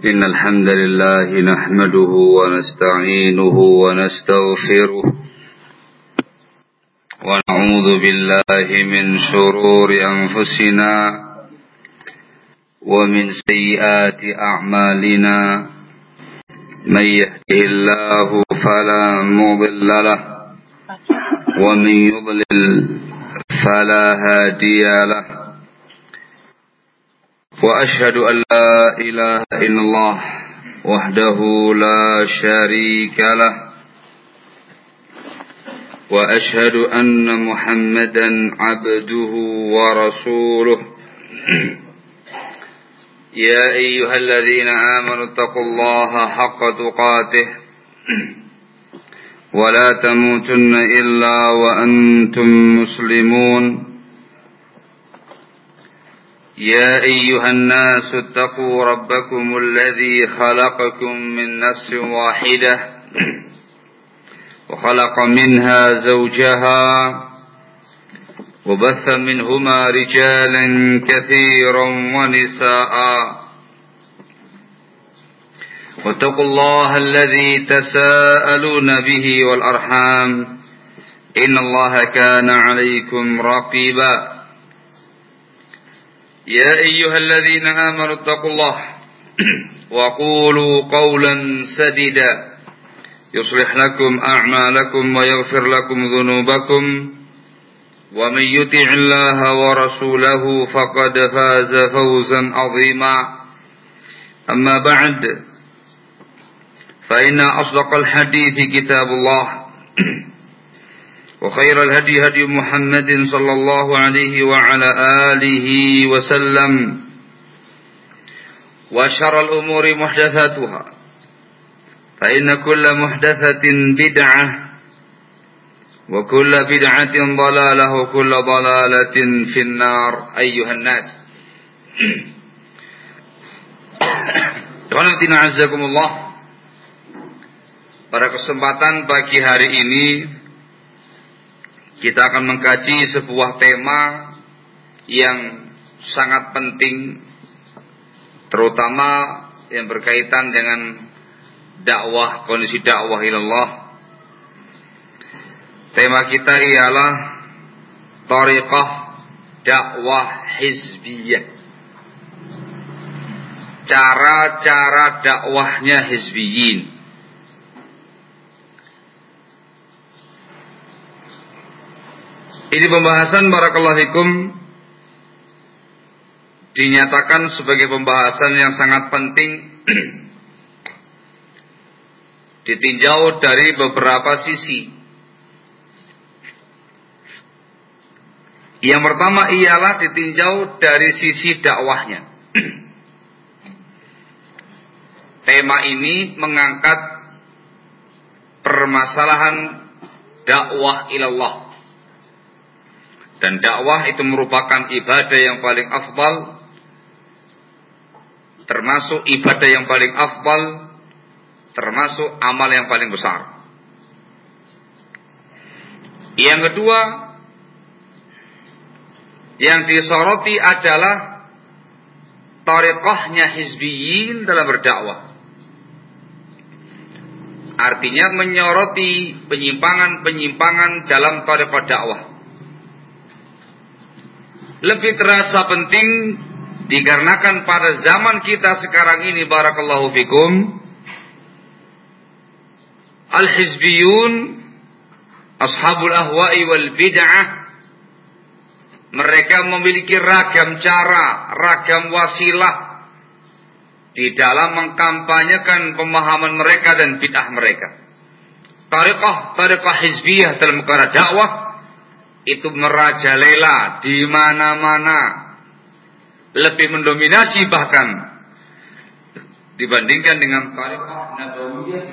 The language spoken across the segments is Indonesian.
إن الحمد لله نحمده ونستعينه ونستغفره ونعوذ بالله من شرور أنفسنا ومن سيئات أعمالنا من يهده الله فلا مضل له ومن يضلل فلا هادي له وأشهد أن لا إله إلا الله وحده لا شريك له وأشهد أن محمدا عبده ورسوله يا أيها الذين آمنوا اتقوا الله حق تقاته ولا تموتن إلا وأنتم مسلمون يا أيها الناس اتقوا ربكم الذي خلقكم من نفس واحدة وخلق منها زوجها وبث منهما رجالا كثيرا ونساء واتقوا الله الذي تساءلون به والأرحام إن الله كان عليكم رقيبا يا أيها الذين آمنوا اتقوا الله وقولوا قولا سديدا يصلح لكم أعمالكم ويغفر لكم ذنوبكم ومن يطع الله ورسوله فقد فاز فوزا عظيما أما بعد فإن أصدق الحديث كتاب الله وخير الهدي هدي محمد صلى الله عليه وعلى آله وسلم وشر الأمور محدثاتها فإن كل محدثة بدعة وكل بدعة ضلالة وكل ضلالة في النار أيها الناس Pada kesempatan pagi hari ini kita akan mengkaji sebuah tema yang sangat penting, terutama yang berkaitan dengan dakwah, kondisi dakwah ilallah. Tema kita ialah thariqah dakwah hizbiyah. Cara-cara dakwahnya hizbiyin. Ini pembahasan barakallahu fikum dinyatakan sebagai pembahasan yang sangat penting ditinjau dari beberapa sisi. Yang pertama ialah ditinjau dari sisi dakwahnya. Tema ini mengangkat permasalahan dakwah ilallah. Dan dakwah itu merupakan ibadah yang paling afdal, termasuk ibadah yang paling afdal, termasuk amal yang paling besar. Yang kedua, yang disoroti adalah thariqahnya hizbiyin dalam berdakwah. Artinya menyoroti penyimpangan-penyimpangan dalam thariqah dakwah. Lebih terasa penting dikarenakan pada zaman kita sekarang ini barakallahu fikum, al-hizbiyun ashabul ahwa'i wal bid'ah, mereka memiliki ragam cara, ragam wasilah di dalam mengkampanyekan pemahaman mereka dan bid'ah mereka. Thariqah hizbiyah dalam perkara dakwah itu merajalela di mana-mana, lebih mendominasi bahkan dibandingkan dengan thariqah nabawiyah.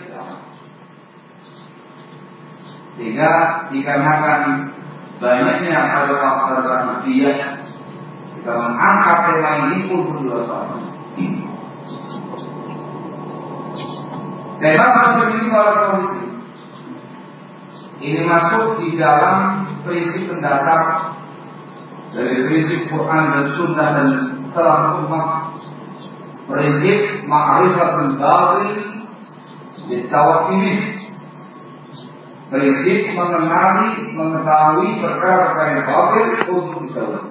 Sehingga dikarenakan banyaknya thariqah hizbiyah, kita mengangkat tema ini pun dua tahun. Tema macam ini kalau ini masuk di dalam prinsip mendasar dari prinsip Quran dan Sunnah dan setelah umat prinsip ma'rifatul batil ditawakili, prinsip mengetahui perkara-perkara yang batil untuk dijauhi.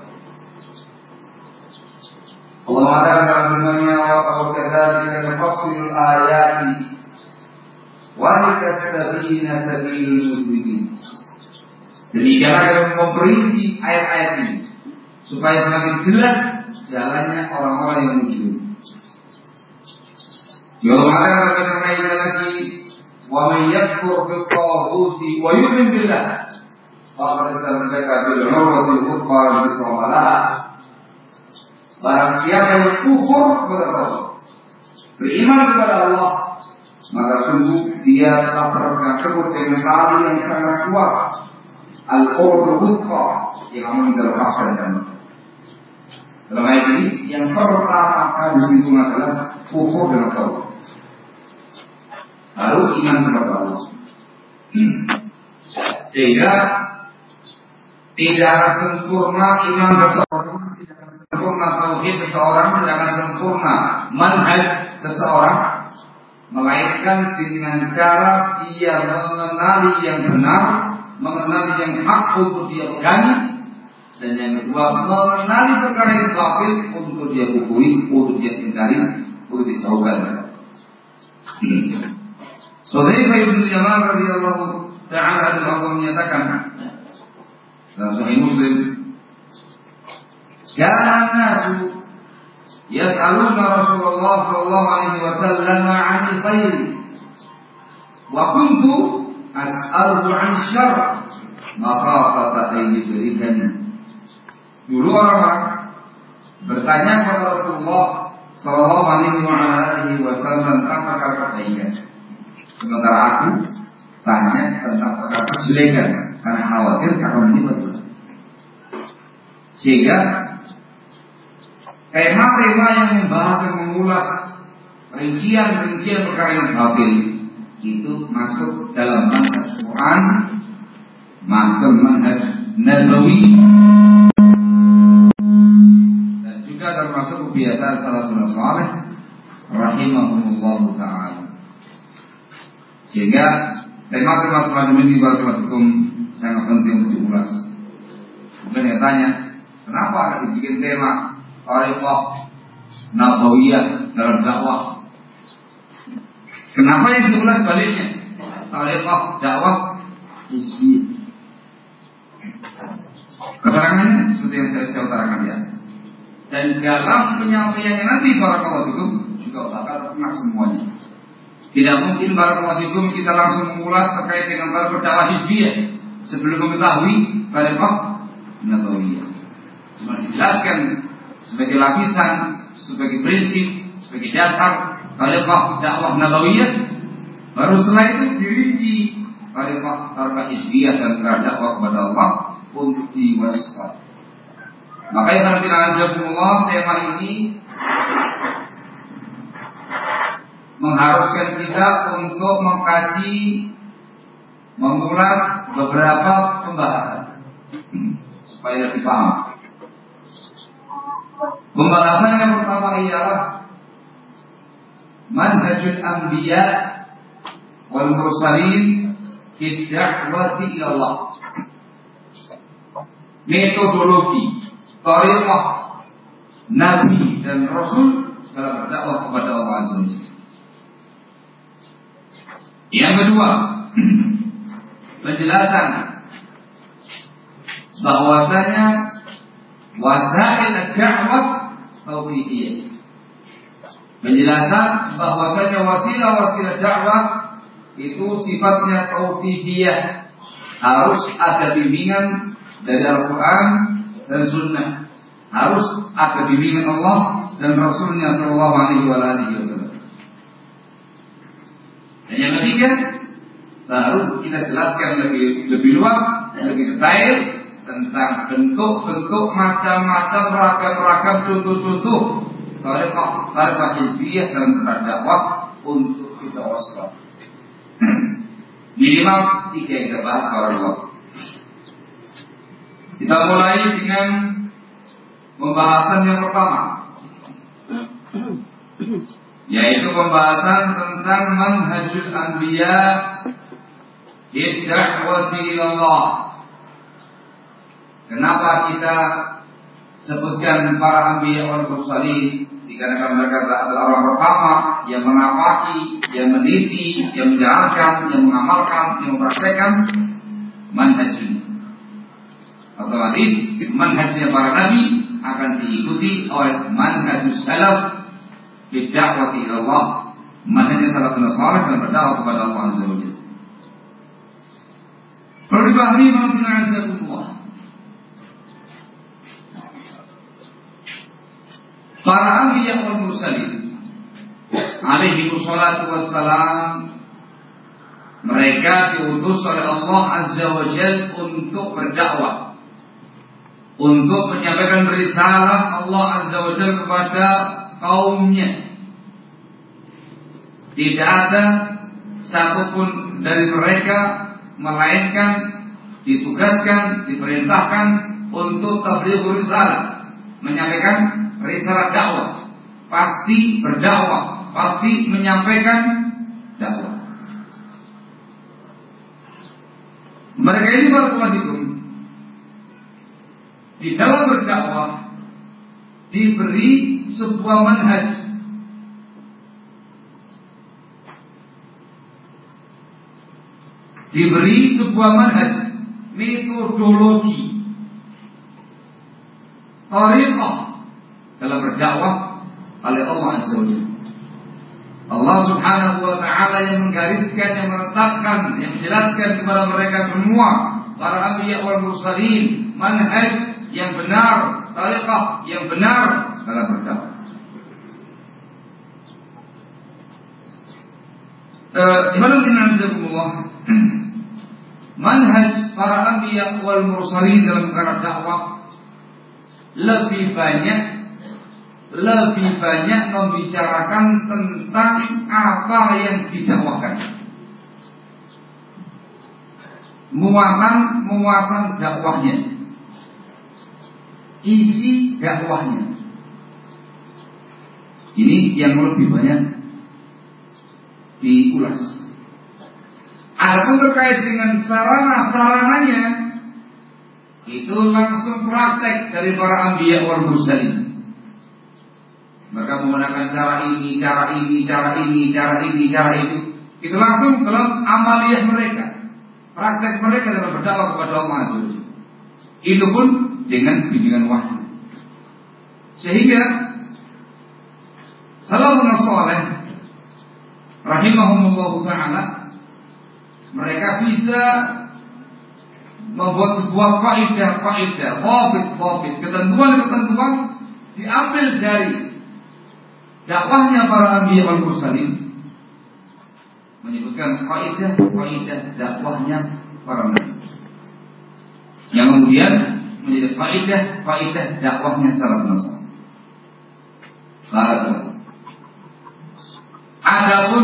Allah mengatakan dalam firman-Nya, wa kadzalika nufassilul ayati wa litastabina sabilul mujrimin. Demikian akan memperinci ayat-ayat ini supaya semakin jelas jalannya orang-orang yang mujrim. Allah mengatakan dalam lagi, wa may yakfur bil taghuti wa yu'min billah faqad istamsaka bil 'urwatil wuthqa bisawalaha. Barang siapa yang kufur kepada Allah, beriman kepada Allah, maka sungguh dia telah berpegang teguh dengan tali yang sangat kuat, al-urwatul wuthqa, yang melepaskan jannah. Dalam ayat ini yang pertama kali disinggung adalah kufur dengan Allah, lalu iman kepada Allah. Sehingga tidak sempurna iman seseorang, tidak sempurna tauhid seseorang, tidak akan sempurna manhaj seseorang, melainkan dengan cara dia mengenali yang benar, mengenali yang hak untuk dia pegangi, dan yang kedua mengenali perkara yang batil untuk dia kufuri, untuk dia ingkari, untuk dijauhkan. Hudzaifah bin Yaman radhiyallahu ta'ala anhu menyatakan dalam Sahih Muslim, kana nasu yas'aluna Rasulullah sallallahu alaihi wasallam 'anil khair wa kuntu as'aluhu 'anil syarr maqafata an yudrikani. Dulu orang bertanya kepada Rasulullah sallallahu alaihi wasallam tentang perkara kebaikan, sementara aku tanya tentang perkara kejelekan karena khawatir akan menimpa. Sehingga tema-tema yang membahas dan mengulas rincian-rincian perkara yang batil itu masuk dalam manhaj Quran, manhaj Nabawi, dan juga termasuk kebiasaan salafus saleh rahimahumullah taala. Sehingga tema-tema semacam ini barakallahu sangat penting untuk diulas. Mungkin yang tanya, kenapa ada dibikin tema Thariqah Nabawiyah dalam dakwah? Kenapa yang diulas baliknya? Thariqah dakwah hizbiyah. Keterangannya seperti yang saya utarakan ya. Dan dalam penyampaiannya nanti barakallahu juga bakal pernah semuanya. Tidak mungkin barakallahu fikum kita langsung mengulas terkait dengan dakwah hizbiyah sebelum mengetahui Thariqah Nabawiyah. Cuma dijelaskan sebagai lapisan, sebagai prinsip, sebagai dasar Thariqah dakwah Nabawiyah. Baru setelah itu dirinci Thariqah hizbiyah dan dakwah kepada Allah untuk diwaspada. Makanya alhamdulillah tema ini mengharuskan kita untuk mengkaji, mengulas beberapa pembahasan supaya lebih paham. Pembahasan yang pertama ialah manhajul anbiya wal mursalin fi da'wati ila Allah. Metodologi, thariqah Nabi dan Rasul dalam berdakwah kepada Allah Azza wa Jalla. Yang kedua, penjelasan bahwasanya wasail ad-da'wah tauhidiyah. Penjelasan bahwasanya wasilah-wasilah dakwah itu sifatnya tauhidiyah, harus ada bimbingan dari Al-Quran dan Sunnah, harus ada bimbingan Allah dan Rasulnya Shallallahu Alaihi Wasallam. Dan yang ketiga, baru kita jelaskan lebih luas, lebih detail tentang bentuk-bentuk macam-macam ragam-ragam contoh-contoh Thariqah hizbiyah dalam berdakwah untuk kita waspada. Minimal 3 yang kita bahas barakallah. Kita mulai dengan pembahasan yang pertama. yaitu pembahasan tentang manhajul anbiya bid-da'wati ilallah. Kenapa kita sebutkan para anbiya wal mursalin? Dikarenakan mereka adalah orang pertama yang menapaki, yang meneliti, yang menjalankan, yang mengamalkan, yang mempraktekkan manhaj ini. Otomatis manhajnya para nabi akan diikuti oleh manhajus salaf bid-da'wati ilallah, manhajnya salafun salih dan berdakwah kepada Allah Azza wa Jalla. Perlu dipahami mengenai azabullah. Para anbiya wal mursalin alaihi wassalatu wassalam, mereka diutus oleh Allah Azza wa Jalla untuk berdakwah, untuk menyampaikan risalah Allah Azza wa Jalla kepada kaumnya. Tidak ada satupun dari mereka melainkan ditugaskan, diperintahkan untuk tabligh risalah, menyampaikan risalah dakwah, pasti berdakwah, pasti menyampaikan dakwah. Mereka ini barakallahu fikum di dalam berdakwah diberi sebuah manhaj, diberi sebuah manhaj, metodologi, tariqah dalam berdakwah oleh Allah Azza wa Jalla. Allah Subhanahu wa ta'ala yang menggariskan, yang menetapkan, yang menjelaskan kepada mereka semua, para anbiya wal mursalin, manhaj yang benar, tariqah yang benar dalam berdakwah. Manhaj para anbiya wal mursalin dalam perkara dakwah lebih banyak membicarakan tentang apa yang didakwahkan, muatan dakwahnya, isi dakwahnya. Ini yang lebih banyak diulas. Adapun terkait dengan sarana-sarananya, itu langsung praktek dari para anbiya wal mursalin. Mereka menggunakan cara ini, cara ini, cara ini, cara ini, cara itu. Itu langsung dalam amaliyah mereka, praktek mereka dalam berdakwah kepada Allah Azza wa Jalla. Itu pun dengan bimbingan wahyu. Sehingga salafun salih rahimahumullah ta'ala, mereka bisa membuat sebuah kaidah, ketentuan diambil dari dakwahnya para anbiya wal mursalin, menyebutkan kaidah dakwahnya para nabi, yang kemudian menjadi kaidah dakwahnya salafun salih. Adapun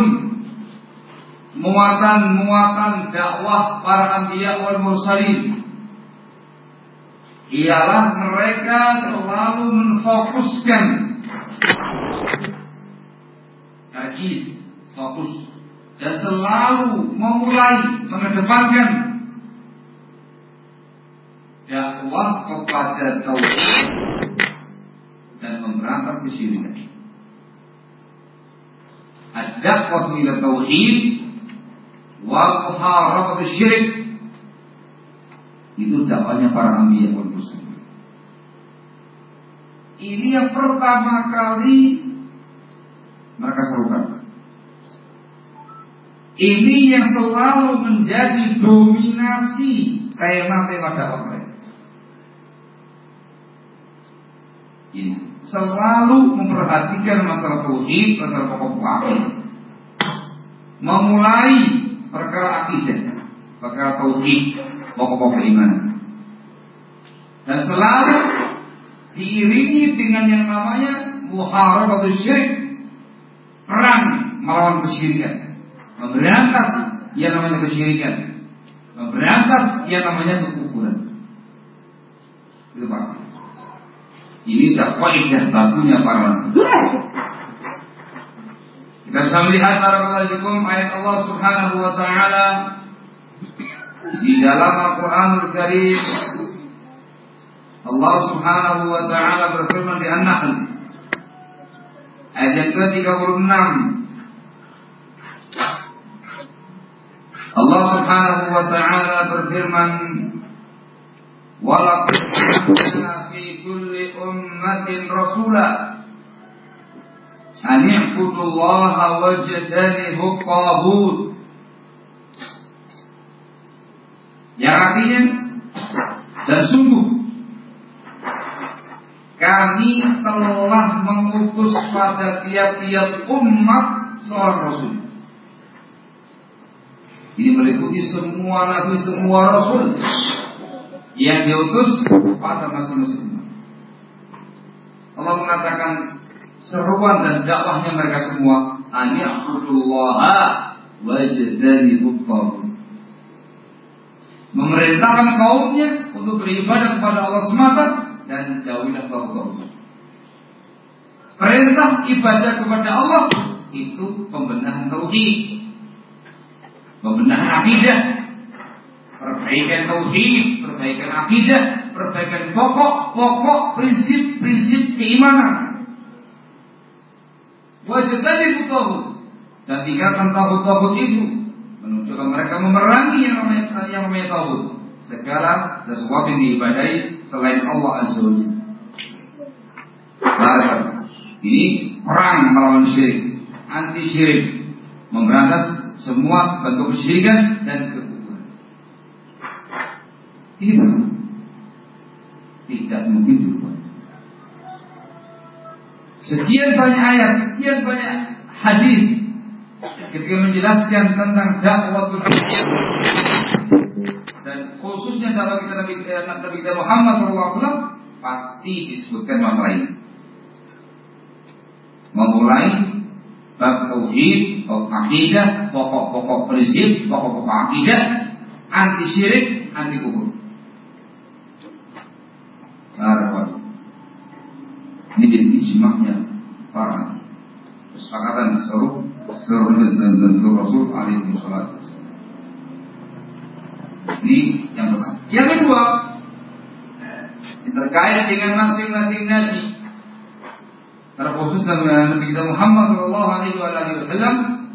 muatan dakwah para anbiya wal mursalin ialah mereka selalu menfokuskan, fokus, dan selalu mengedepankan dakwah kepada tauhid dan memberantas kesyirikan. Ad-da'wah ila tauhid wa muharabat syirik, itu dakwahnya para anbiya wal mursalin. Ini yang pertama kali mereka serukan. Ini yang selalu menjadi dominasi tema-tema dakwah mereka. Ini selalu memperhatikan masalah tauhid, masalah pokok akidah. Memulai perkara akidah, perkara tauhid, pokok-pokok iman. Dan selalu diiringi dengan yang namanya muharabatul syirik, perang melawan kesyirikan, memberantas yang namanya kesyirikan, memberantas yang namanya kekufuran. Itu pasti. Ini sudah kaidah bakunya para nabi. Kita bisa melihat barakallahu ayat Allah Subhanahu wa taala di dalam Al-Qur'anul Karim. Allah Subhanahu wa taala berfirman di An-Nahl ayat ke-36. Allah Subhanahu wa taala berfirman, "Wa laqad ba'athna fi kulli ummatin rasula an i'budullaha wajtanibut taghut." Yang artinya, dan sungguh kami telah mengutus pada tiap-tiap umat seorang rasul. Ini meliputi semua nabi, semua rasul yang diutus pada masing-masing umat. Allah mengatakan seruan dan dakwahnya mereka semua, an ya'budullaha wajtanibut taghut. Memerintahkan kaumnya untuk beribadah kepada Allah semata dan jauhilah taghut. Perintah ibadah kepada Allah itu pembenahan tauhid, pembenahan akidah, perbaikan tauhid, perbaikan akidah, perbaikan pokok-pokok prinsip-prinsip keimanan. Wajtanibut taghut, dan tinggalkan taghut-taghut itu, menunjukkan mereka memerangi yang namanya taghut, segala sesuatu yang diibadahi selain Allah Azza wa Jalla. Ini perang melawan syirik, anti syirik, memberantas semua bentuk kesyirikan dan kekufuran. Ini benar, tidak mungkin dirubah. Sekian banyak ayat, sekian banyak hadis ketika menjelaskan tentang dakwatul haq dan khususnya dakwah Nabi kita Muhammad SAW, pasti disebutkan masalah ini. Memulai bab tauhid, bab akidah, pokok-pokok prinsip, pokok-pokok akidah, anti syirik, anti kufur. Ini jadi ijma'nya para kesepakatan seluruh Rasul alaihi wasallam. Ini yang pertama. Yang kedua, terkait dengan masing-masing nabi, terkhusus Nabi kita Muhammad sallallahu alaihi wasallam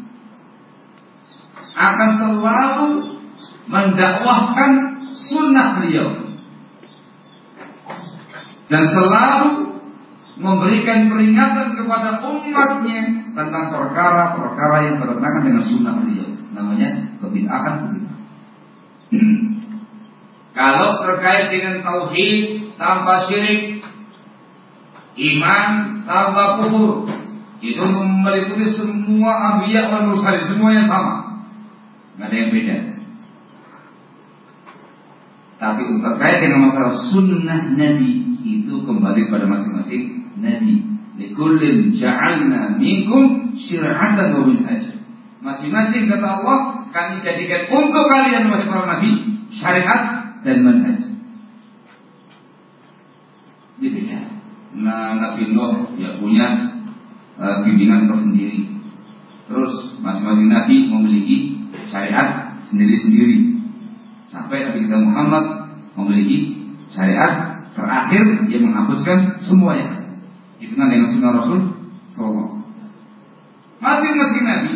akan selalu mendakwahkan sunnah beliau dan selalu memberikan peringatan kepada umatnya tentang perkara-perkara yang bertentangan dengan sunnah beliau, namanya kebid'ahan. Kalau terkait dengan tauhid tanpa syirik, iman tanpa kufur, itu meliputi semua anbiya wal mursalin, semuanya sama, nggak ada yang beda. Tapi terkait dengan masalah sunnah Nabi, itu kembali pada masing-masing Nabi. Likullin ja'alna minkum syir'atan wa minhaja. Masing-masing kata Allah, kami jadikan untuk kalian wahai para nabi syariat dan manhaj. Ini beda. Nah, Nabi Nuh ya punya bimbingan tersendiri. Terus masing-masing nabi memiliki syariat sendiri-sendiri. Sampai Nabi kita Muhammad memiliki syariat terakhir yang menghapuskan semuanya. Dikenal dengan sunnah Rasul sallallahu. Masing-masing nabi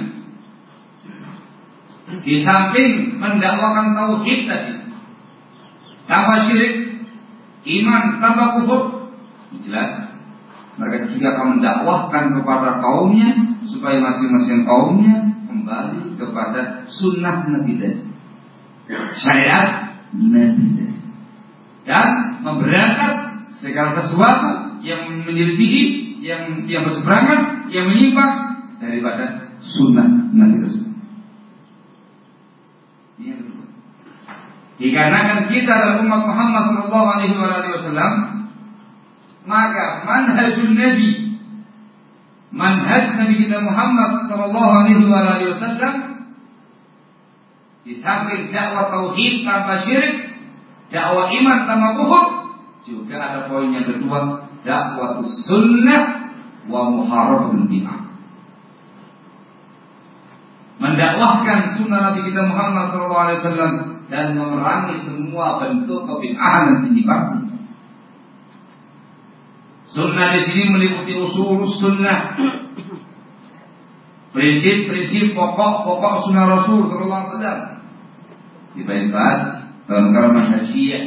di samping mendakwakan tauhid tadi, tanpa syirik, iman tanpa kufur, jelas mereka juga akan mendakwahkan kepada kaumnya supaya masing-masing kaumnya kembali kepada sunnah Nabi tadi, syariat Nabi tadi, dan memberantas segala sesuatu yang menyelisihi, yang berseberangan, yang menyimpang daripada sunnah Nabi tersebut. Dikarenakan kita adalah umat Muhammad sallallahu alaihi wasallam, maka manhajun Nabi, manhaj Nabi kita Muhammad sallallahu alaihi wasallam, di samping dakwah tauhid tanpa syirik, dakwah iman tanpa kufur, juga ada poin yang kedua, dakwah sunnah wa muharabatul bid'ah. mendakwahkan sunnah Nabi kita Muhammad SAW dan memerangi semua bentuk kebid'ahan dan penyimpangan. Sunnah di sini meliputi usul sunnah, prinsip-prinsip pokok-pokok sunnah Rasul Sallallahu Alaihi Wasallam. Dibahas dalam perkara manhajiyah.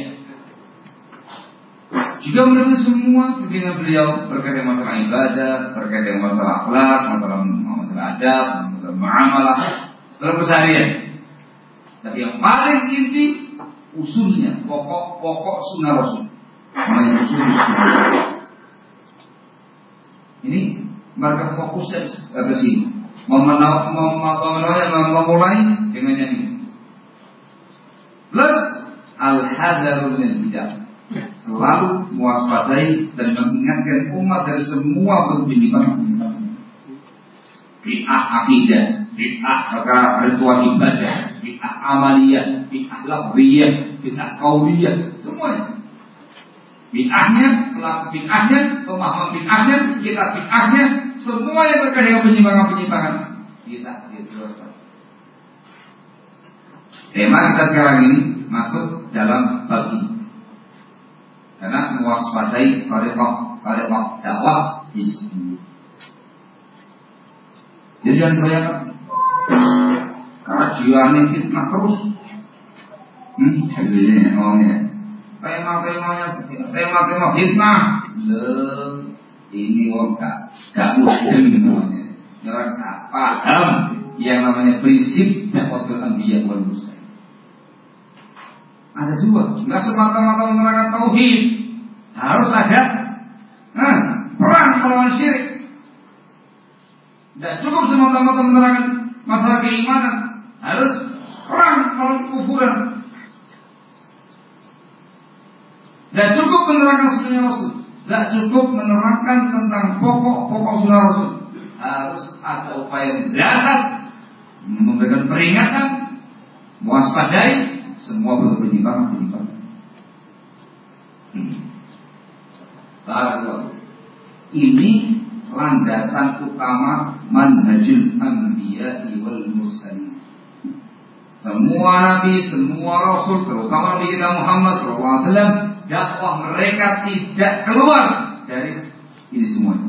Juga meliputi semua pimpinan beliau berkaitan masalah ibadah, berkaitan masalah akhlak, masalah adab, masalah muamalah, dalam keseharian. Tapi yang paling inti usulnya, pokok-pokok sunnah Rasul. Namanya usul sunnah. Ini mereka fokusnya ke sini, memulai dengan yang ini. Plus al-hadarul min bid'ah, selalu mewaspadai dan mengingatkan umat dari semua bentuk penyimpangan. Bid'ah akidah, bid'ah perkara ritual ibadah, bid'ah amaliyah, bid'ah lafziyah, bid'ah qauliyah, semuanya. Bid'ahnya, pelaku bid'ahnya, pemahaman bid'ahnya, kitab bid'ahnya, semua yang berkaitan dengan penyimpangan-penyimpangan kita jelaskan. Tema kita sekarang ini masuk dalam bab ini, karena mewaspadai tariqah dakwah hizbi. Jadi jangan bayangkan, karena jiwanya fitnah terus. Ini ngomongnya. Tema fitnah. Ini orang gak muslim namanya. Orang gak paham yang namanya prinsip dakwatul anbiya wal mursalin. Ada dua, enggak semata-mata menerangkan tauhid. Harus ada perang melawan syirik. Tidak cukup semata-mata menerangkan masalah keimanan. Harus perang melawan kekufuran. Tidak cukup menerangkan sunnah Rasul. Tidak cukup menerangkan tentang pokok-pokok sunnah Rasul. Harus ada upaya memberantas, memberikan peringatan, mewaspadai semua bentuk penyimpangan. Ini landasan utama manhajul anbiya wal mursalin. Semua nabi, semua rasul, terutama Nabi kita Muhammad SAW, dakwah mereka tidak keluar dari ini semuanya.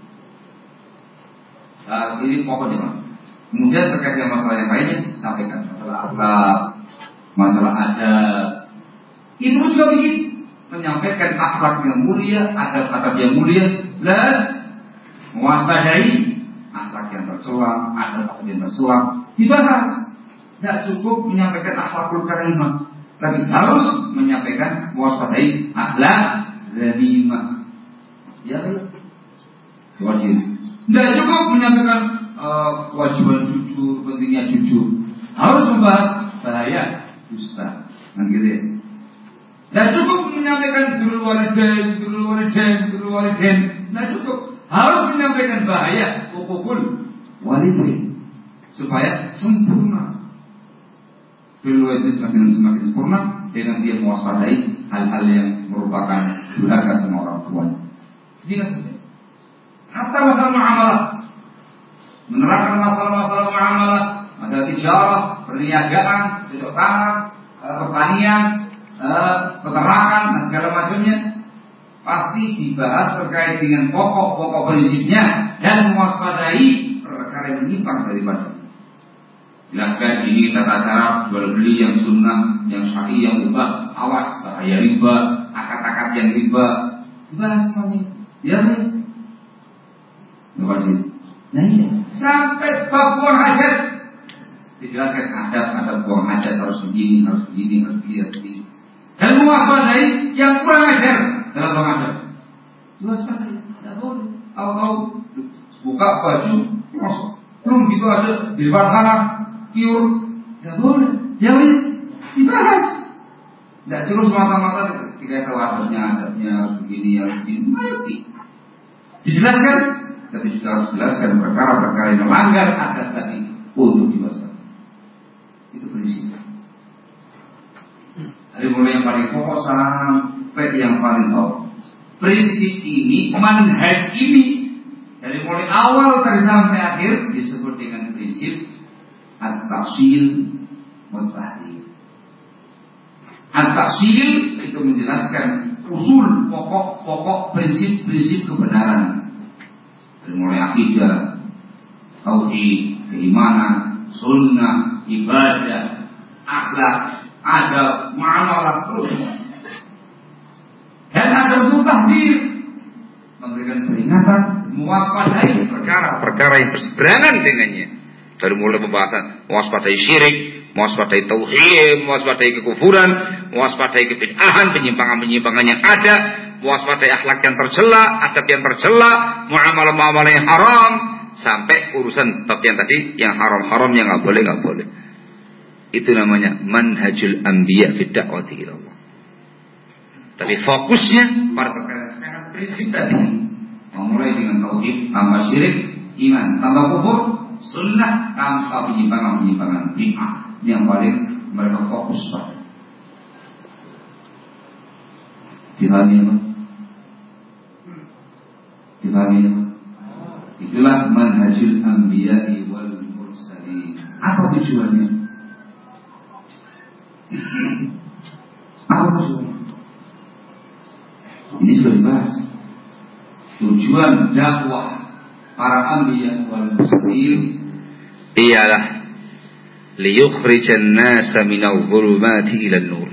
Ini pokoknya. Kemudian terkait dengan masalah yang lainnya, sampaikan masalah akhlak, masalah adab. Itu juga begitu, menyampaikan akhlak yang mulia, adab-adab yang mulia, plus mewaspadai akhlak yang tercela, adab yang tercela, dibahas. Tidak cukup menyampaikan akhlakul karimah, tapi harus menyampaikan mewaspadai akhlak zalimah. Ya, wajib. Tidak cukup menyampaikan kewajiban jujur, pentingnya jujur. Harus membahas bahaya dusta. Kan gitu ya. Tidak cukup menyampaikan birrul walidain. Tidak cukup. Harus menyampaikan bahaya uququl walidain supaya sempurna. Birrul walidain semakin sempurna dengan dia mewaspadai hal-hal yang merupakan durhaka sama orang tuanya. Jadi hatta masalah muamalah, menerangkan masalah-masalah muamalah, masalah tijarah, perniagaan, cocok tanam, pertanian, peternakan dan segala macamnya, pasti dibahas terkait dengan pokok-pokok prinsipnya dan mewaspadai perkara yang menyimpang daripada. Jelaskan ini tata cara jual beli yang sunnah, yang syar'i, yang mubah, awas bahaya riba, akad-akad yang riba, dibahas semuanya. Ya, wajib. Nah ini sampai bab buang hajat dijelaskan adab buang hajat harus begini. Dan mewaspadai yang kurang ajar dalam buang hajat. Waspadai, tidak boleh. Tahu buka baju, masuk, terus gitu aja di luar sana, pure, tidak boleh. Yang ini dibahas. Tidak terus mata-mata ketika tahu adabnya harus begini, mengerti. Dijelaskan. Tapi juga harus jelaskan perkara-perkara yang melanggar adab tadi untuk diwaspadai. Itu prinsipnya. Dari mulai yang paling pokok sampai yang paling bawah. Prinsip ini, manhaj ini, dari mulai awal sampai akhir disebut dengan prinsip at-tafsil wa tahdid. At-tafsil itu menjelaskan usul, pokok-pokok, prinsip-prinsip kebenaran. Dari mulai akidah, tauhid, keimanan, sunnah, ibadah, akhlak, adab, muamalah, terus. Dan ada untuk tahdir, memberikan peringatan, mewaspadai perkara-perkara yang berseberangan dengannya. Dari mulai pembahasan mewaspadai syirik, mewaspadai tauhid, mewaspadai kekufuran, mewaspadai kebid'ahan, penyimpangan-penyimpangan yang ada, mewaspadai akhlak yang tercela, adab yang tercela, muamalah-muamalah yang haram, sampai urusan bab yang tadi yang haram-haram yang enggak boleh. Itu namanya manhajul anbiya fi da'wati ila Allah. Tapi fokusnya pada perkara sekarang prinsip tadi, memulai dengan tauhid tanpa syirik, iman tanpa kufur, sunnah tanpa penyimpangan bid'ah, yang paling mereka fokus pada. Dipahami apa? Itulah manhajul anbiya'i wal mursalin. Apa tujuannya? Ini sudah dibahas. Tujuan dakwah para anbiya wal mursalin ialah liyukhrijan nasa minadh dhulumati ilan nur,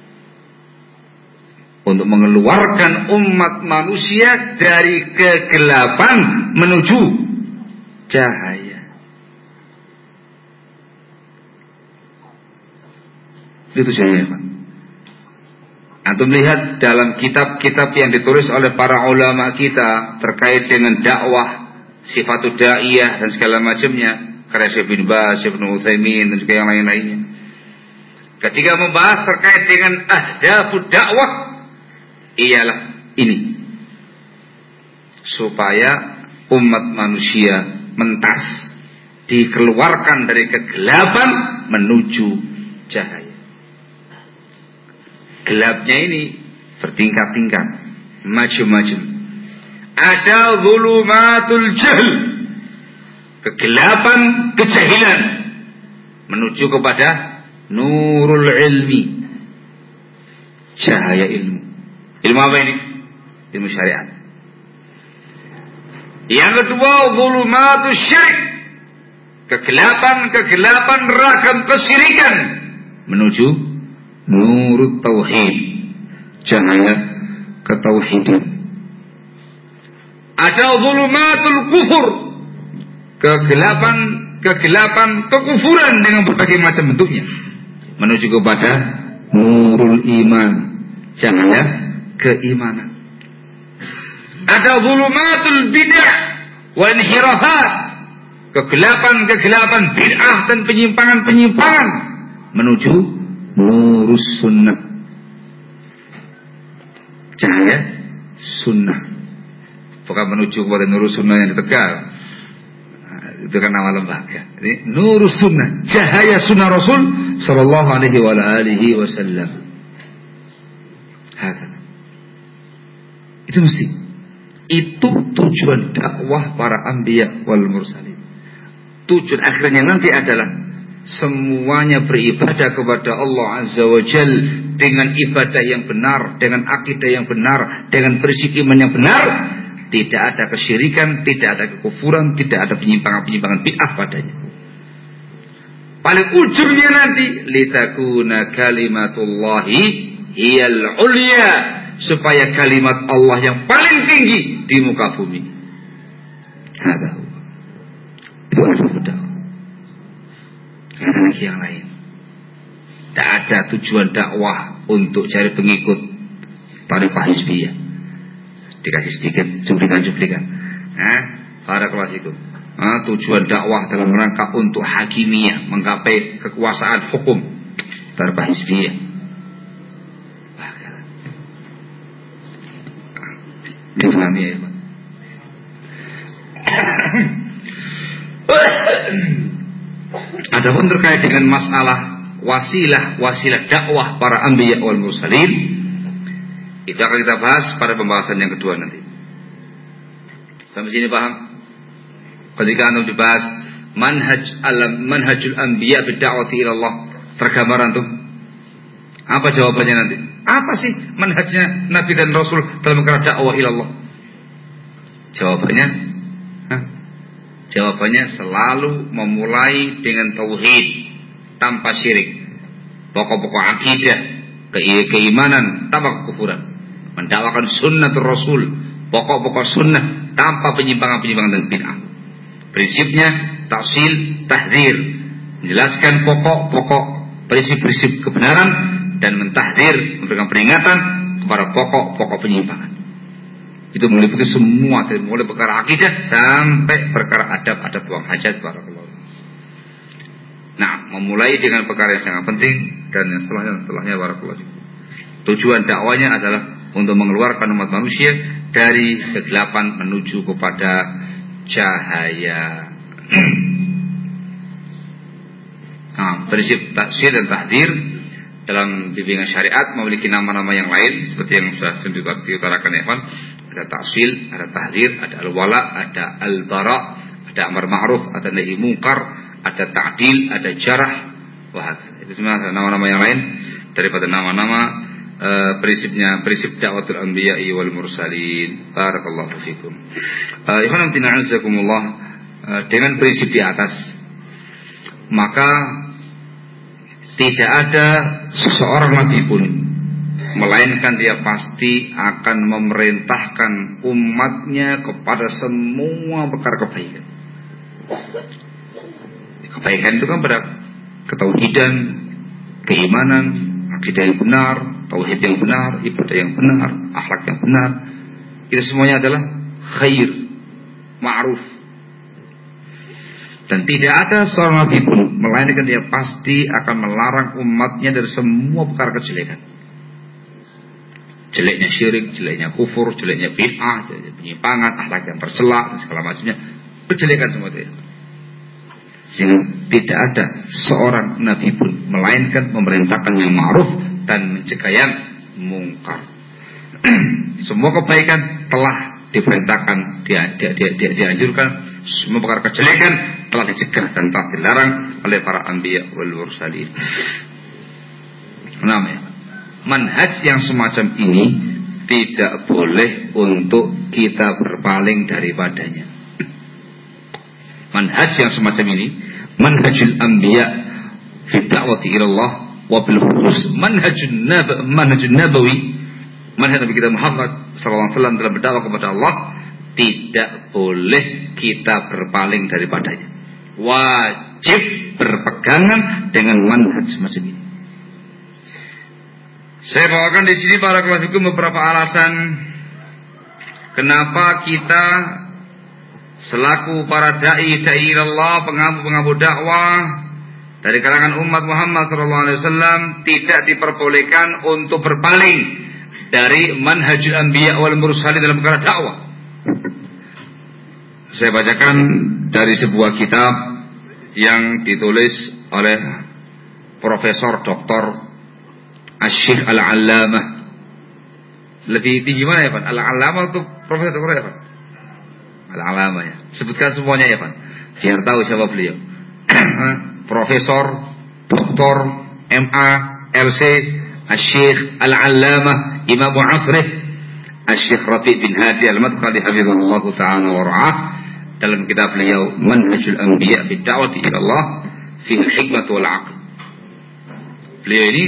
untuk mengeluarkan umat manusia dari kegelapan menuju cahaya. Itu tujuannya, Pak. Antum lihat dalam kitab-kitab yang ditulis oleh para ulama kita terkait dengan dakwah, sifatud da'iyah dan segala macamnya, karya Syekh bin Baz, Syekh bin Utsaimin dan juga yang lain-lainnya. Ketika membahas terkait dengan ahdafud dakwah, ialah ini, supaya umat manusia mentas, dikeluarkan dari kegelapan menuju cahaya. Gelapnya ini bertingkat-tingkat, macam-macam. Ada zulumatul jahl, kegelapan kejahilan, menuju kepada nurul ilmi, cahaya ilmu. Ilmu apa ini? Ilmu syariat. Yang kedua, zulumatul syirik, kegelapan ragam kesyirikan, menuju nurut tauhid, cahaya ketauhidan. Ada zulumatul kufur, kegelapan kekufuran dengan berbagai macam bentuknya, menuju kepada nurul iman, cahaya keimanan. Ada zulumatul bid'ah wa inhirafat, kegelapan bid'ah dan penyimpangan menuju nurus sunnah, cahaya sunnah. Bukan menuju kepada nurus sunnah yang di Tegal, itu kan nama lembaga. Ini nurus sunnah, cahaya sunnah Rasul sallallahu alaihi wasallam. Itu mesti. Itu tujuan dakwah para anbiya wal mursalin. Tujuan akhirnya nanti adalah semuanya beribadah kepada Allah Azza wa Jal dengan ibadah yang benar, dengan akidah yang benar, dengan prinsip iman yang benar. Tidak ada kesyirikan, tidak ada kekufuran, tidak ada penyimpangan bid'ah padanya. Paling ujungnya nanti litakuna kalimatullahi hiyal ulya, supaya kalimat Allah yang paling tinggi di muka bumi. Itu adalah dakwah. Ada lagi yang lain. Tak ada tujuan dakwah untuk cari pengikut Tariqah Hizbiyah. Dikasih sedikit cuplikan. Barakallahu fikum. Tujuan dakwah dalam rangka untuk hakimiyah, menggapai kekuasaan hukum, Tariqah Hizbiyah. Dipahami ya, Pak? Adapun terkait dengan masalah wasilah dakwah para anbiya wal mursalin, itu akan kita bahas pada pembahasan yang kedua nanti. Sampai sini paham? Ketika anda dibahas manhajul anbiya bid-da'wati ila Allah. Tergambaran tuh. Apa jawabannya nanti? Apa sih manhajnya Nabi dan Rasul dalam perkara dakwah ila Allah? Jawabannya selalu memulai dengan tauhid tanpa syirik. Pokok-pokok akidah, keimanan tanpa kekufuran. Mendakwakan sunnatul Rasul, pokok-pokok sunnah tanpa penyimpangan-penyimpangan dan bid'ah. Prinsipnya taksil, tahdzir, menjelaskan pokok-pokok prinsip-prinsip kebenaran dan mentahdzir, memberikan peringatan kepada pokok-pokok penyimpangan. Itu meliputi semua, dari mulai perkara akidah sampai perkara adab-adab buang hajat. Barakallahu. Nah, memulai dengan perkara yang sangat penting dan yang setelahnya barakallahu. Tujuan dakwanya adalah untuk mengeluarkan umat manusia dari kegelapan menuju kepada cahaya. Nah, prinsip taksir dan tahdzir dalam bimbingan syariat memiliki nama-nama yang lain seperti yang sudah diutarakan Evan. Ada taksil, ada tahdzir, ada al-wala, ada al-bara, ada amar ma'ruf, ada nahi munkar, ada ta'dil, ada jarah. Wah, itu semua nama-nama yang lain daripada nama-nama prinsip dakwatul anbiya'i wal mursalin. Barakallahu fikum. Ikhwan fillah azakumullah, dengan prinsip di atas maka tidak ada seseorang nabi pun melainkan dia pasti akan memerintahkan umatnya kepada semua perkara kebaikan. Kebaikan itu kan pada ketauhidan, keimanan, akidah yang benar, tauhid yang benar, ibadah yang benar, akhlak yang benar. Itu semuanya adalah khair, ma'ruf. Dan tidak ada seorang nabi pun melainkan dia pasti akan melarang umatnya dari semua perkara kejelekan. Jeleknya syirik, jeleknya kufur, jeleknya bid'ah, jeleknya penyimpangan, akhlak yang tercela dan segala macamnya, kejelekan semua itu. Sehingga tidak ada seorang nabi pun melainkan memerintahkan yang ma'ruf dan mencegah yang mungkar. Semua kebaikan telah diperintahkan, dianjurkan. Semua perkara kejelekan telah dicegah dan telah dilarang oleh para anbiya wal mursalin. Namanya manhaj yang semacam ini tidak boleh untuk kita berpaling daripadanya. Manhaj yang semacam ini, manhajul anbiya fi da'wati ila Allah wa bil khusus manhajun nabawi, manhaj Nabi kita Muhammad sallallahu alaihi wasallam dalam berdakwah kepada Allah, tidak boleh kita berpaling daripadanya. Wajib berpegangan dengan manhaj semacam ini. Saya bawakan di sini para keluarga beberapa alasan kenapa kita selaku para dai Allah, pengampu dakwah dari kalangan umat Muhammad SAW tidak diperbolehkan untuk berpaling dari manhajul anbiya wal mursalin dalam perkara dakwah. Saya bacakan dari sebuah kitab yang ditulis oleh Profesor Dr. Asy-Syaikh Al-Allamah. Lebih tinggi mana ya Pak? Al-Allamah atau Profesor Dr. ya Pak? Al-Allamah ya. Sebutkan semuanya ya Pak, biar tahu siapa beliau. Profesor Dr. MA LC Asy-Syaikh Al-Allamah Imam Asrih Asy-Syaikh Rafi' bin Hadi Al-Madkhali hafizahullah ta'ala wa ra'ah, dalam kitab beliau Manhajul Anbiya bid Da'wati ila Allah fi al-Hikmah wal 'Aql. Beliau ini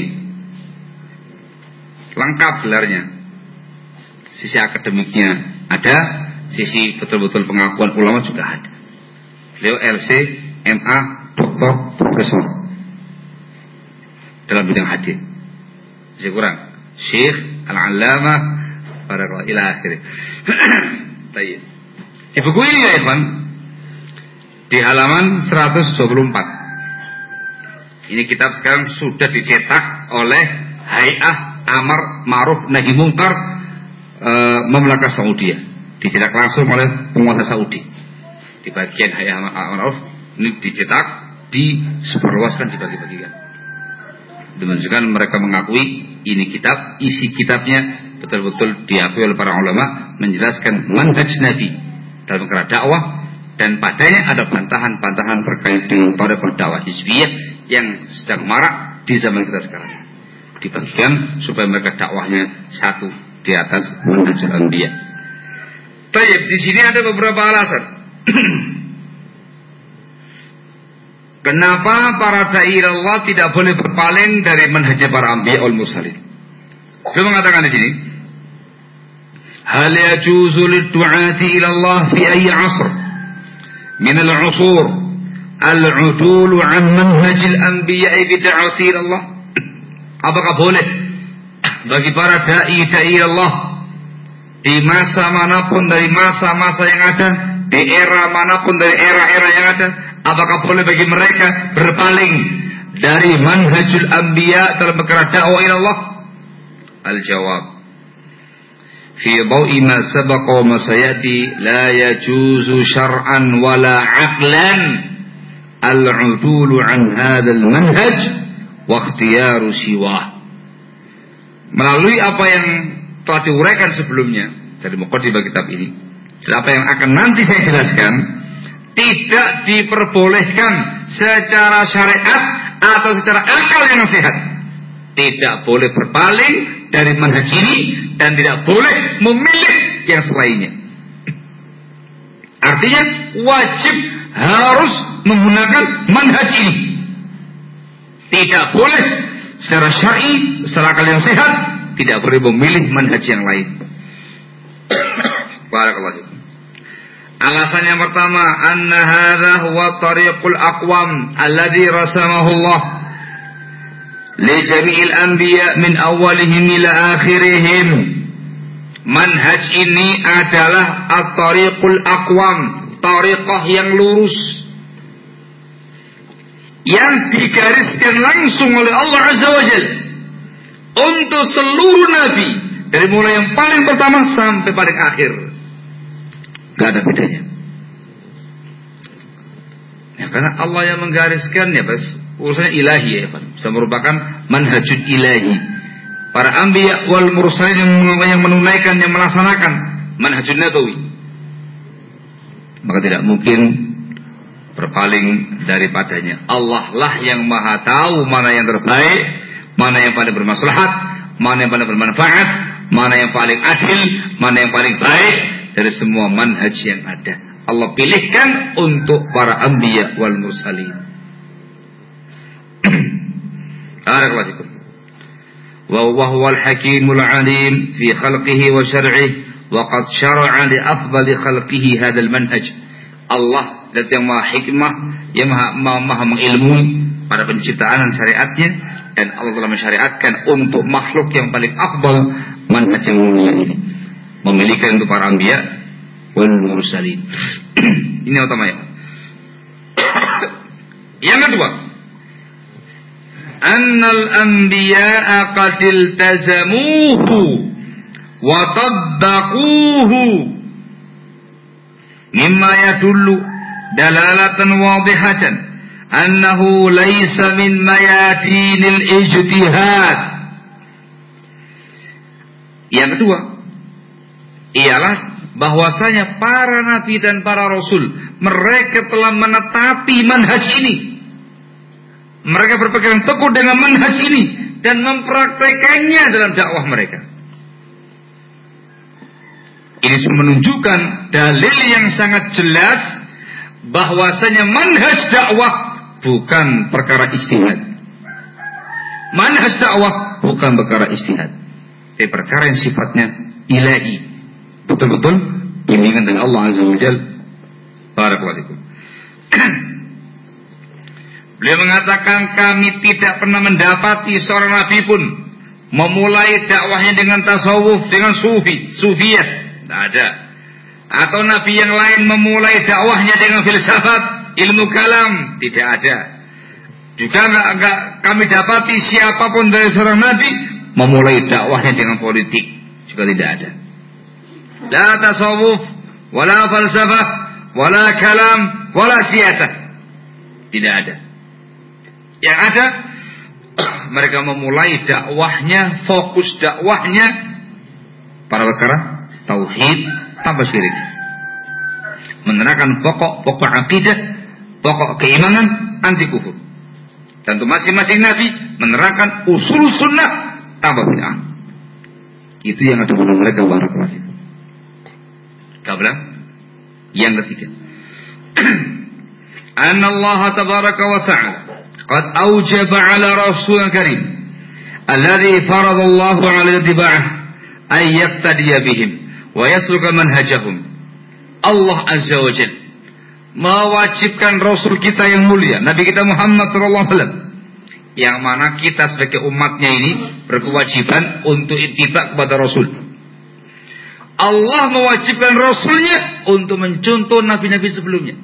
lengkap gelarnya. Sisi akademiknya ada, sisi betul-betul pengakuan ulama juga ada. Beliau LC, MA, Doktor, Profesor dalam bidang hadis. Masih kurang. Syekh Al-Allamah barakallahu ila akhirih. Baik. Di buku ini ya Ikhwan, di halaman 124. Ini kitab sekarang sudah dicetak oleh Hay'ah Amar Ma'ruf Nahi Munkar Mamlakah Saudi. Dicetak langsung oleh penguasa Saudi. Di bagian Hay'ah Amar Ma'ruf ini dicetak, disebarluaskan, dibagi-bagikan. Menunjukkan mereka mengakui ini kitab, isi kitabnya betul-betul diakui oleh para ulama, menjelaskan manhaj Nabi dalam perkara dakwah dan padanya ada bantahan-bantahan terkait dengan thariqah dakwah hizbiyah yang sedang marak di zaman kita sekarang. Dibagikan supaya mereka dakwahnya satu di atas manhajul anbiya. Baik, di sini ada beberapa alasan. Kenapa para dai Allah tidak boleh berpaling dari manhaj para anbiya wal mursalin? Beliau mengatakan di sini, hal yajuzu lid-du'ati ila Allah fi ayyi 'asr min al-'usur al-'udul 'an manhaj al-anbiya bi da'wati ila Allah? Apakah boleh bagi para dai Allah di masa manapun dari masa-masa yang ada, di era manapun dari era-era yang ada, apakah boleh bagi mereka berpaling dari manhajul anbiya dalam perkara dakwah ila Allah? Al-jawab, fi dhawi ma sabaqa wa ma sayati la yajuzu syar'an wala 'aqlan al-'udul 'an hadzal manhaj wa ikhtiyaru siwah. Melalui apa yang telah diuraikan sebelumnya dari muqaddimah kitab ini dan apa yang akan nanti saya jelaskan, tidak diperbolehkan secara syariat atau secara akal yang sehat, tidak boleh berpaling dari manhaj ini dan tidak boleh memilih yang selainnya. Artinya wajib harus menggunakan manhaj ini, tidak boleh secara syar'i, secara akal yang sehat, tidak boleh memilih manhaj yang lain. Barakallahu. Alasan yang pertama, anna hadza huwa tariqul aqwam alladhi rasamahu Allah li jami'il anbiya min awwalihim ila akhirihim. Manhaj ini adalah at-tariqul aqwam, tariqah yang lurus, yang digariskan langsung oleh Allah Azza wa Jalla untuk seluruh nabi, dari mulai yang paling pertama sampai paling akhir. Gak ada bedanya. Ya, karena Allah yang menggariskannya, bas urusannya ilahi ya, bisa merupakan manhajul ilahi. Para anbiya wal mursalin yang menunaikan, yang melaksanakan manhajul nabawi, maka tidak mungkin berpaling daripadanya. Allah lah yang maha tahu mana yang terbaik, mana yang paling bermaslahat, mana yang paling bermanfaat, mana yang paling adil, mana yang paling baik dari semua manhaj yang ada. Allah pilihkan untuk para anbiya wal mursalin. Barakallahu. Wa huwal hakimul alim fi khalqihi wa syar'ihi wa qad syara'a li afdali khalqihi hadzal manhaj. Allah dat yang maha hikmah, yang maha mengilmui pada penciptaan dan syariatnya, dan Allah telah mensyariatkan untuk makhluk yang paling afdal manhaj yang mulia ini, memiliki untuk para anbiya wal mursalin. Ini utamanya. Yang kedua, annal anbiya'a qad iltazamuhu wa tabbaquhu mimma yadullu dalalatan wadihatan annahu laysa min mayatinil ijtihad. Yang kedua ialah bahwasanya para nabi dan para rasul, mereka telah menetapi manhaj ini. Mereka berpegang teguh dengan manhaj ini dan mempraktekannya dalam dakwah mereka. Ini menunjukkan dalil yang sangat jelas bahwasanya manhaj dakwah bukan perkara ijtihad. Manhaj dakwah bukan perkara ijtihad, tapi perkara yang sifatnya ilahi, betul-betul bimbingan dari Allah Azza wa Jalla. Barakallahu. Beliau mengatakan, kami tidak pernah mendapati seorang nabi pun memulai dakwahnya dengan tasawuf, dengan sufiyah, tidak ada. Atau nabi yang lain memulai dakwahnya dengan filsafat, ilmu kalam, tidak ada. Juga enggak kami dapati siapapun dari seorang nabi memulai dakwahnya dengan politik, juga tidak ada. La tasawuf, wala falsafah, wala kalam, wala siyasah, tidak ada. Yang ada, mereka memulai dakwahnya, fokus dakwahnya pada perkara tauhid tanpa syirik. menerangkan pokok-pokok akidah, pokok keimanan, anti kufur. Dan untuk masing-masing nabi menerangkan usul sunnah tanpa bid'ah. Itu yang ada pada mereka barakallahu fikum. Kabla yang ketiga. Anna Allah tabaraka wa ta'ala qad awjaba 'ala rasulil karim alladhi farada Allah 'ala ittiba'ah ay yaqtadiya bihim wa yasluka manhajahum. Allah azza wa jalla mewajibkan rasul kita yang mulia, Nabi kita Muhammad sallallahu alaihi wasallam, yang mana kita sebagai umatnya ini berkewajiban untuk ittiba kepada rasul. Allah mewajibkan rasulnya untuk mencontoh nabi-nabi sebelumnya,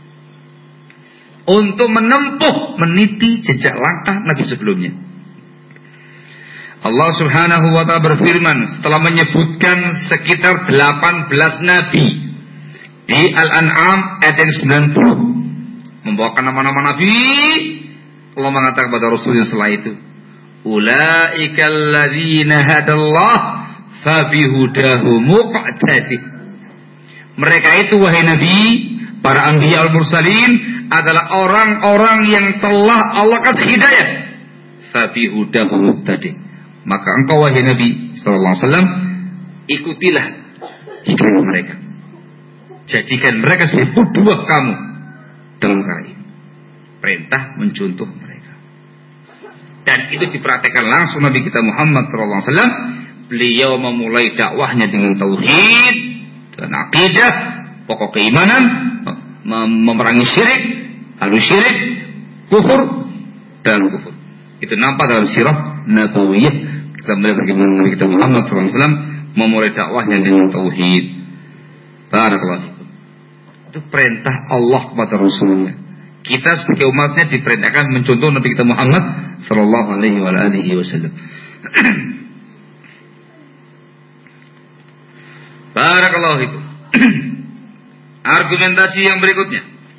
untuk menempuh, meniti jejak langkah nabi sebelumnya. Allah subhanahu wa ta'ala berfirman setelah menyebutkan sekitar 18 nabi di Al-An'am ayat yang 90, membawakan nama-nama nabi. Allah mengatakan kepada rasulnya setelah itu, ulaikal ladzina hadallah fabihudahu muqtadi. Mereka itu wahai nabi, para anbiya al-mursalin adalah orang-orang yang telah Allah kasih hidayah. Fabihudahu muqtadi. Maka engkau wahai nabi sallallahu alaihi wasallam ikutilah hidayah mereka. Jadikan mereka sebagai qudwah kamu dalam perkara ini. Perintah mencontoh mereka. Dan itu diperhatikan langsung Nabi kita Muhammad sallallahu alaihi wasallam. Beliau memulai dakwahnya dengan tauhid dan akidah, pokok keimanan, memerangi syirik, lalu syirik, kufur dan kufur. Itu nampak dalam sirah nabawiyah. Kita melihat bagaimana Nabi kita Muhammad sallallahu alaihi wasallam memulai dakwahnya dengan tauhid. Barakallahu. Itu perintah Allah kepada Rasulnya. Kita sebagai umatnya diperintahkan mencontoh Nabi kita Muhammad sallallahu alaihi wasallam. Barakallahu fikum. Argumentasi yang berikutnya.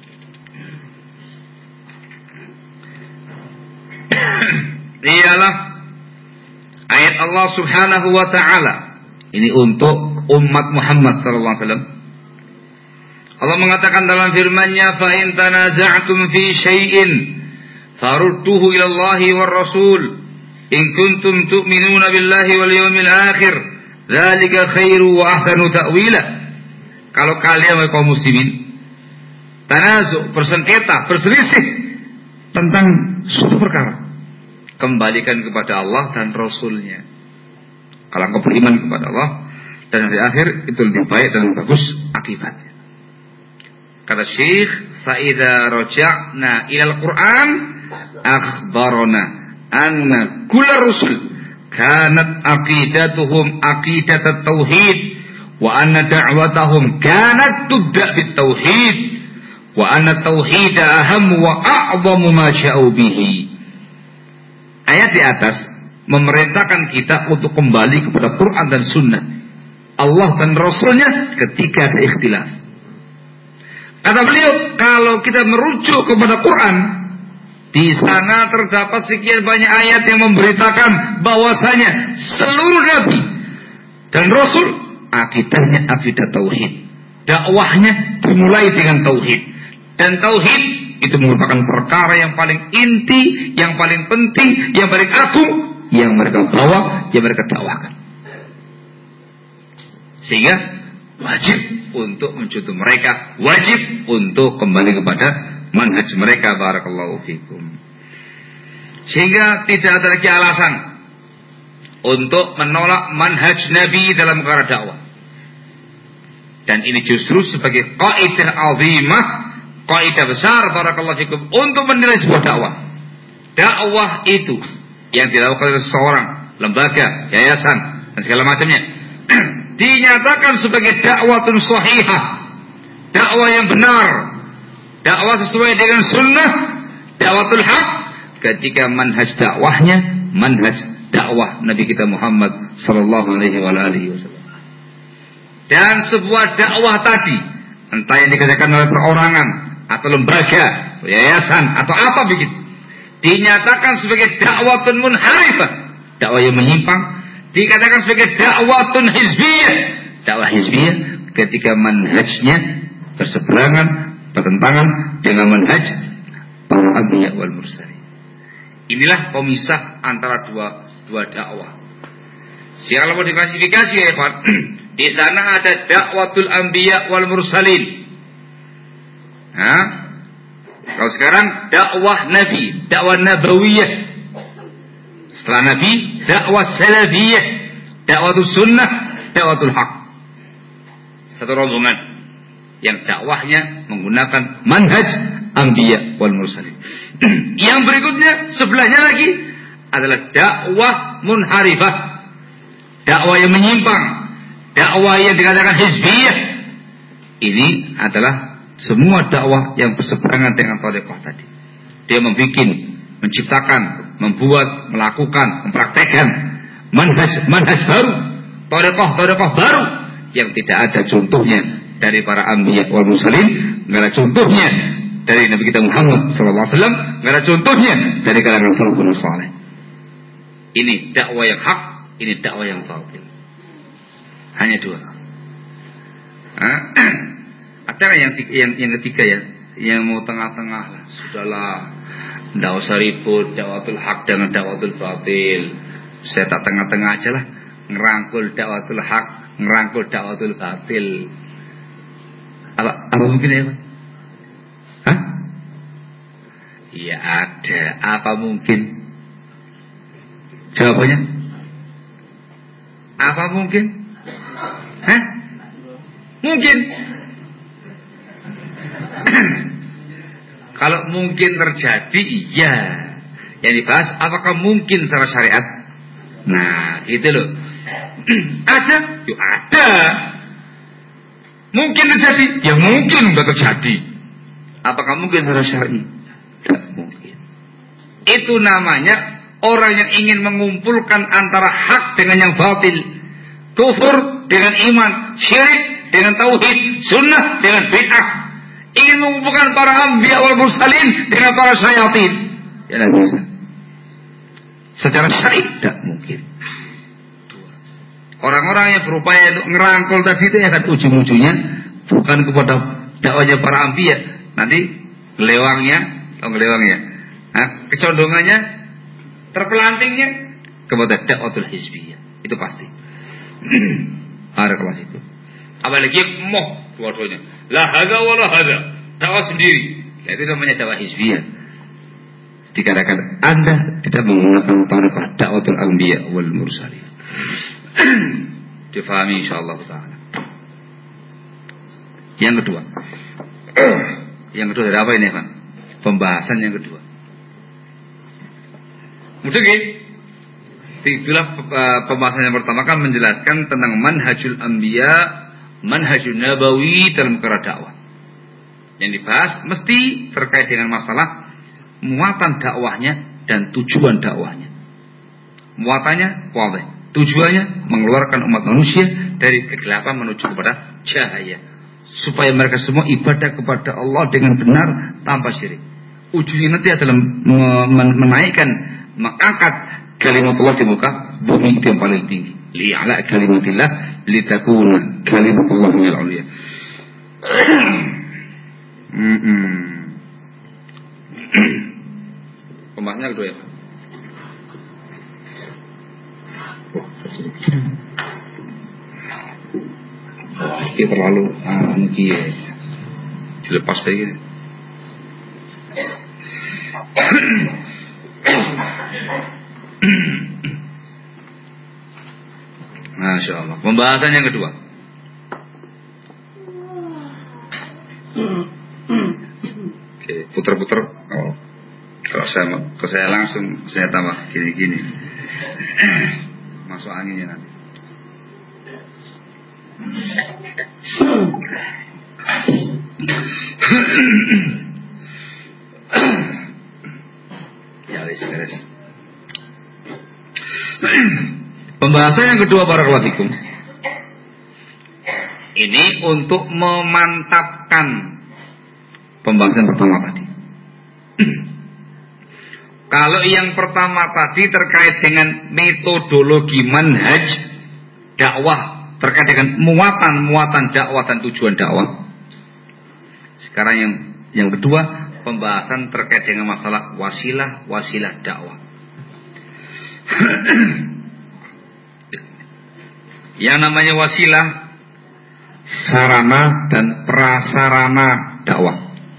Ialah ayat Allah Subhanahu wa taala. Ini untuk umat Muhammad sallallahu alaihi wasallam. Allah mengatakan dalam firman-Nya, "Fa in tanaza'tum fi syai'in farudduhu ila Allahi war Rasul in kuntum tu'minuna billahi wal yawmil akhir. Dzalika khairu wa ahsanu ta'wila." Kalau kalian kaum muslimin tanazu, bersengketa, berselisih tentang suatu perkara, kembalikan kepada Allah dan Rasul-Nya. Kalau engkau beriman kepada Allah dan hari akhir, itu lebih baik dan bagus akibatnya. Kata Syekh, "Fa'idha raja'na ilal Qur'an akhbarana anna kulla rusul kanat aqidatuhum aqidatat tauhid wa anna da'watahum kanat tubda' bit tauhid wa anna tauhida aham wa a'zamu ma sya'u bihi." Ayat di atas memerintahkan kita untuk kembali kepada Quran dan Sunnah Allah dan Rasulnya ketika ada ikhtilaf. Kata beliau, kalau kita merujuk kepada Quran, di sana terdapat sekian banyak ayat yang memberitakan bahwasanya seluruh nabi dan rasul akidahnya akidah tauhid. Dakwahnya dimulai dengan tauhid. Dan tauhid itu merupakan perkara yang paling inti, yang paling penting, yang paling agung, yang mereka bawa, yang mereka dakwahkan. Sehingga wajib untuk mencontoh mereka, wajib untuk kembali kepada manhaj mereka. Barakallahu fikum. Sehingga tidak ada lagi alasan untuk menolak manhaj Nabi dalam perkara dakwah. Dan ini justru sebagai kaidah azimah, kaidah besar barakallahu fikum untuk menilai sebuah dakwah. Dakwah itu yang dilakukan oleh seseorang, lembaga, yayasan dan segala macamnya dinyatakan sebagai dakwatun sahihah, dakwah yang benar, dakwah sesuai dengan sunnah, dakwatul haq, ketika manhaj dakwahnya manhaj dakwah Nabi kita Muhammad sallallahu alaihi wasallam. Dan sebuah dakwah tadi, entah yang dikerjakan oleh perorangan atau lembaga, atau yayasan atau apa begitu, dinyatakan sebagai dakwatun munharifah, dakwah yang menyimpang, dikatakan sebagai dakwatun hizbiyah, dakwah hizbiyah ketika manhajnya berseberangan, bertentangan dengan manhaj para anbiya wal mursalin. Inilah pemisah antara dua dakwah. Siapa mau diklasifikasi ya Pak? Di sana ada dakwatul anbiya wal mursalin. Kalau sekarang dakwah nabi, dakwah nabawiyah. Setelah nabi, dakwah salafiyah, dakwatul sunnah, dakwatul haq. Satu rombongan yang dakwahnya menggunakan manhaj anbiya wal mursalin. Yang berikutnya sebelahnya lagi adalah dakwah munharifah, dakwah yang menyimpang, dakwah yang dikatakan hizbiyah. Ini adalah semua dakwah yang berseberangan dengan thariqah tadi. Dia menciptakan, membuat, melakukan, mempraktekkan manhaj baru, thariqah baru yang tidak ada contohnya dari para anbiya wal mursalin, enggak ada contohnya dari Nabi kita Muhammad sallallahu alaihi wasallam, enggak ada contohnya dari kalangan salafun saleh. Ini dakwah yang hak, ini dakwah yang batil. Hanya dua. Ada yang ketiga ya, yang mau tengah-tengah lah, sudahlah, tidak usah ribut dakwatul hak dengan dakwatul batil. Saya tak tengah-tengah aja lah, ngerangkul dakwatul hak, ngerangkul dakwatul batil. Apa mungkin ya Pak? Hah? Iya ada. Apa mungkin? Jawabannya? Apa mungkin? Hah? Mungkin. Kalau mungkin terjadi, iya. Yang dibahas apakah mungkin secara syariat. Nah gitu loh. Ada? Ya ada. Mungkin terjadi? Ya mungkin nggak terjadi. Apakah mungkin secara syar'i? Tidak mungkin. Itu namanya orang yang ingin mengumpulkan antara hak dengan yang batil, kufur dengan iman, syirik dengan tauhid, sunnah dengan bid'ah. Ingin mengumpulkan para anbiya wal mursalin dengan para syayatin. Ya tidak bisa. Secara syar'i tidak mungkin. Orang-orang yang berupaya untuk ngerangkul tadi itu ya kan ujung-ujungnya bukan kepada dakwahnya para anbiya, nanti gelewangnya, kecondongannya, terpelantingnya kepada dakwatul hizbiyah. Itu pasti. Ada kelas itu. Apalagi moh dua-duanya. La hadza wa la hadza. Dakwah sendiri. Ya, itu namanya dakwah hizbiyah. Dikatakan Anda tidak menggunakan tariqah dakwatul anbiya wal mursalin. Difahami insyaallah taala. Yang kedua. Yang kedua dari apa ini, Pak? Pembahasan yang kedua. Mudah kan? Itulah pembahasan yang pertama kan menjelaskan tentang manhajul anbiya, manhajul nabawi dalam perkara dakwah. Yang dibahas mesti terkait dengan masalah muatan dakwahnya dan tujuan dakwahnya. Muatannya wadih, tujuannya mengeluarkan umat manusia dari kegelapan menuju kepada cahaya, supaya mereka semua ibadah kepada Allah dengan benar tanpa syirik. Ujungnya nanti adalah menaikkan, mengangkat kalimat Allah di muka bumi yang paling tinggi. Li'ala kalimatillah litakuna kalimatullah minal ulya. Pembahasannya kedua ya. Ini terlalu dilepas kayak gini. Masya Allah. Pembahasan yang kedua. Oke, putar-putar. Oh, kalau saya langsung saya tambah gini-gini. Masuk anginnya nanti. Ya wis beres. Pembahasan yang kedua barakallahu fikum. Ini untuk memantapkan pembahasan pertama tadi. Kalau yang pertama tadi terkait dengan metodologi manhaj dakwah, terkait dengan muatan dakwah dan tujuan dakwah. Sekarang yang kedua, pembahasan terkait dengan masalah wasilah dakwah. Yang namanya wasilah, sarana dan prasarana dakwah.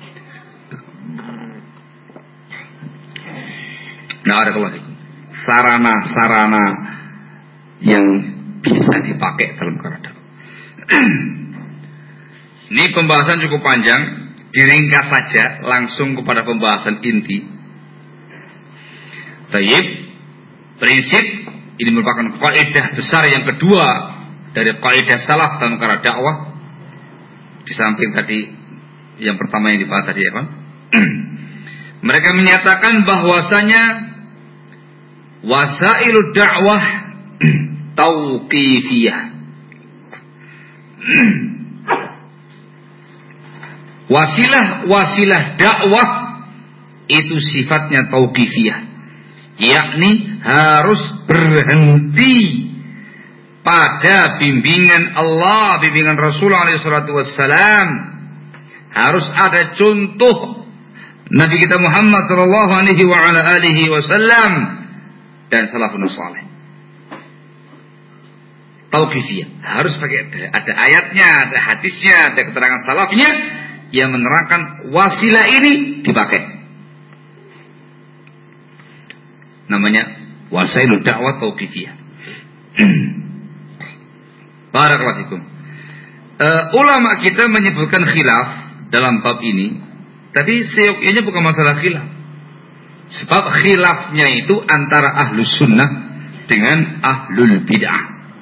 Sarana yang bisa dipakai dalam perkara dakwah. Ini pembahasan cukup panjang, diringkas saja langsung kepada pembahasan inti. Tayyib, prinsip ini merupakan kaidah besar yang kedua dari kaidah salaf dalam perkara dakwah. Di samping tadi yang pertama yang dibahas tadi ya kan. Mereka menyatakan bahwasanya wasailu dakwah tauqifiyah. Wasilah dakwah itu sifatnya tauqifiyah, yakni harus berhenti pada bimbingan Allah, bimbingan Rasulullah SAW. Harus ada contoh Nabi kita Muhammad SAW dan salafun saleh. Tauqifiyah harus pakai ada ayatnya, ada hadisnya, ada keterangan salafnya yang menerangkan wasilah ini dipakai. Namanya wasailu dakwah tauqifiyah. Barakallahu fikum. Ulama kita menyebutkan khilaf dalam bab ini, tapi seyogyanya bukan masalah khilaf. Sebab khilafnya itu antara ahlus sunnah dengan ahlul bid'ah.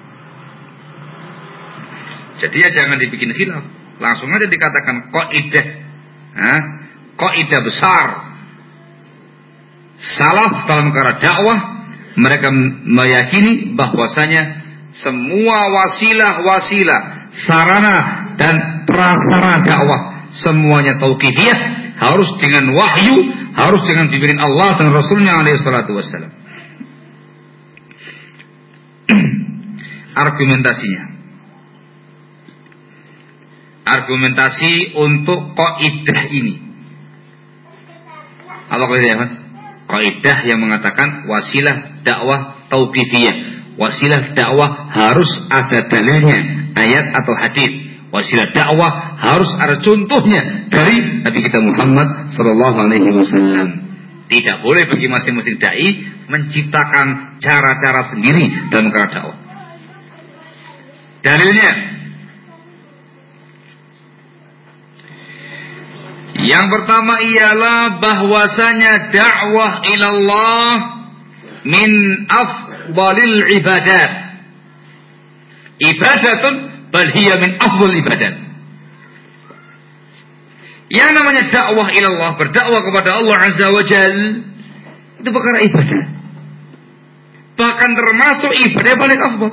Jadi ya jangan dibikin khilaf, langsung aja dikatakan kaidah, kaidah besar salaf dalam perkara dakwah. Mereka meyakini bahwasanya semua wasilah, sarana dan prasarana dakwah semuanya tauqifiyah, harus dengan wahyu, harus dengan bimbingan Allah dan Rasulnya alaihi salatu wassalam. Argumentasi untuk kaidah ini. Apa kaidahnya? Kaidah yang mengatakan wasilah dakwah tauqifiyah. Wasilah dakwah harus ada dalilnya, ayat atau hadis. Wasilah dakwah harus ada contohnya dari Nabi kita Muhammad sallallahu alaihi wasallam. Tidak boleh bagi masing-masing dai menciptakan cara-cara sendiri dalam perkara dakwah. Dalilnya, yang pertama ialah bahwasanya dakwah ilallah min afdalil ibadat. Ibadatun bal hiya min afdal ibadat. Yang namanya dakwah ilallah, berdakwah kepada Allah Azza wa Jal, itu perkara ibadah. Bahkan termasuk ibadah yang paling afdal.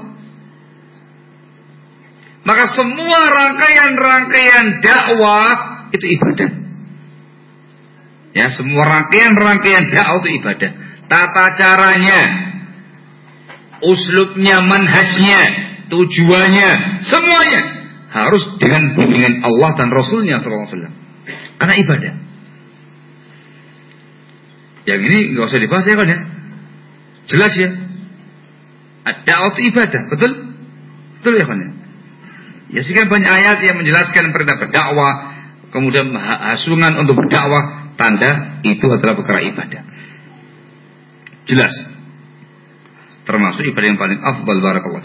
Maka semua rangkaian-rangkaian dakwah itu ibadah. Ya, semua rangkaian dakwah itu ibadah. Tata caranya, uslubnya, manhajnya, tujuannya, semuanya harus dengan bimbingan Allah dan Rasulnya SAW. Karena ibadah. Yang ini nggak usah dibahas ya kan ya? Jelas ya? Dakwah itu ibadah, betul? Betul ya kan ya? Ya sekian banyak ayat yang menjelaskan perintah berdakwah, kemudian hasungan untuk berdakwah, tanda itu adalah perkara ibadah. Jelas. Termasuk ibadah yang paling afdal, barakallahu.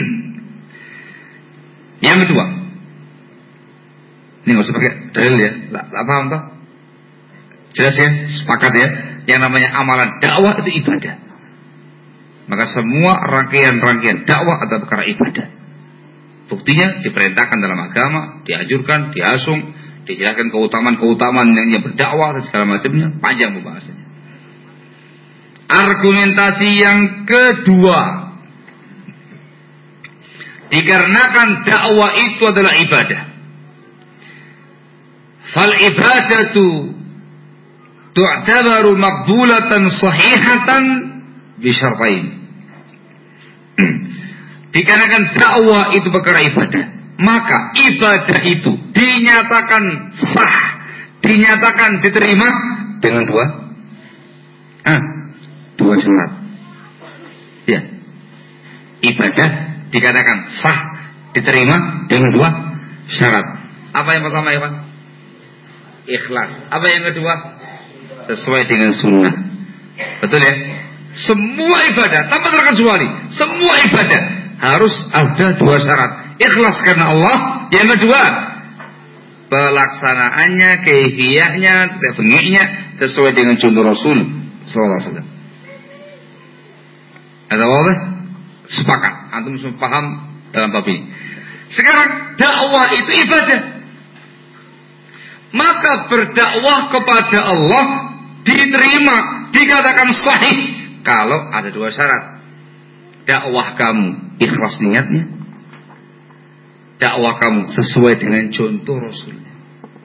Yang kedua, ini nggak usah pakai dalil ya, lah paham toh? Jelas ya, sepakat ya. Yang namanya amalan dakwah itu ibadah. Maka semua rangkaian dakwah adalah perkara ibadah. Buktinya diperintahkan dalam agama, dianjurkan, diasung, dijelaskan keutamaan yang berdakwah dan segala macamnya, panjang pembahasannya. Argumentasi yang kedua, dikarenakan dakwah itu adalah ibadah. Fal ibadatu tu'tabaru maqbulatan sahihatan bi syartain. Dikarenakan dakwah itu perkara ibadah, maka ibadah itu dinyatakan sah, dinyatakan diterima dengan dua syarat. Ya, ibadah dikatakan sah, diterima dengan dua syarat. Apa yang pertama ya Pak? Ikhlas. Apa yang kedua? Sesuai dengan sunnah. Betul ya? Semua ibadah tanpa terkecuali, semua ibadah harus ada dua syarat. Ikhlas karena Allah. Yang kedua, pelaksanaannya, kaifiyahnya, bentuknya sesuai dengan contoh Rasul sallallahu alaihi wasallam. Ada apa? Sepakat. Antum semua paham dalam bab ini. Sekarang dakwah itu ibadah. Maka berdakwah kepada Allah diterima, dikatakan sahih kalau ada dua syarat. Dakwah kamu ikhlas niatnya, dakwah kamu sesuai dengan contoh Rasulnya.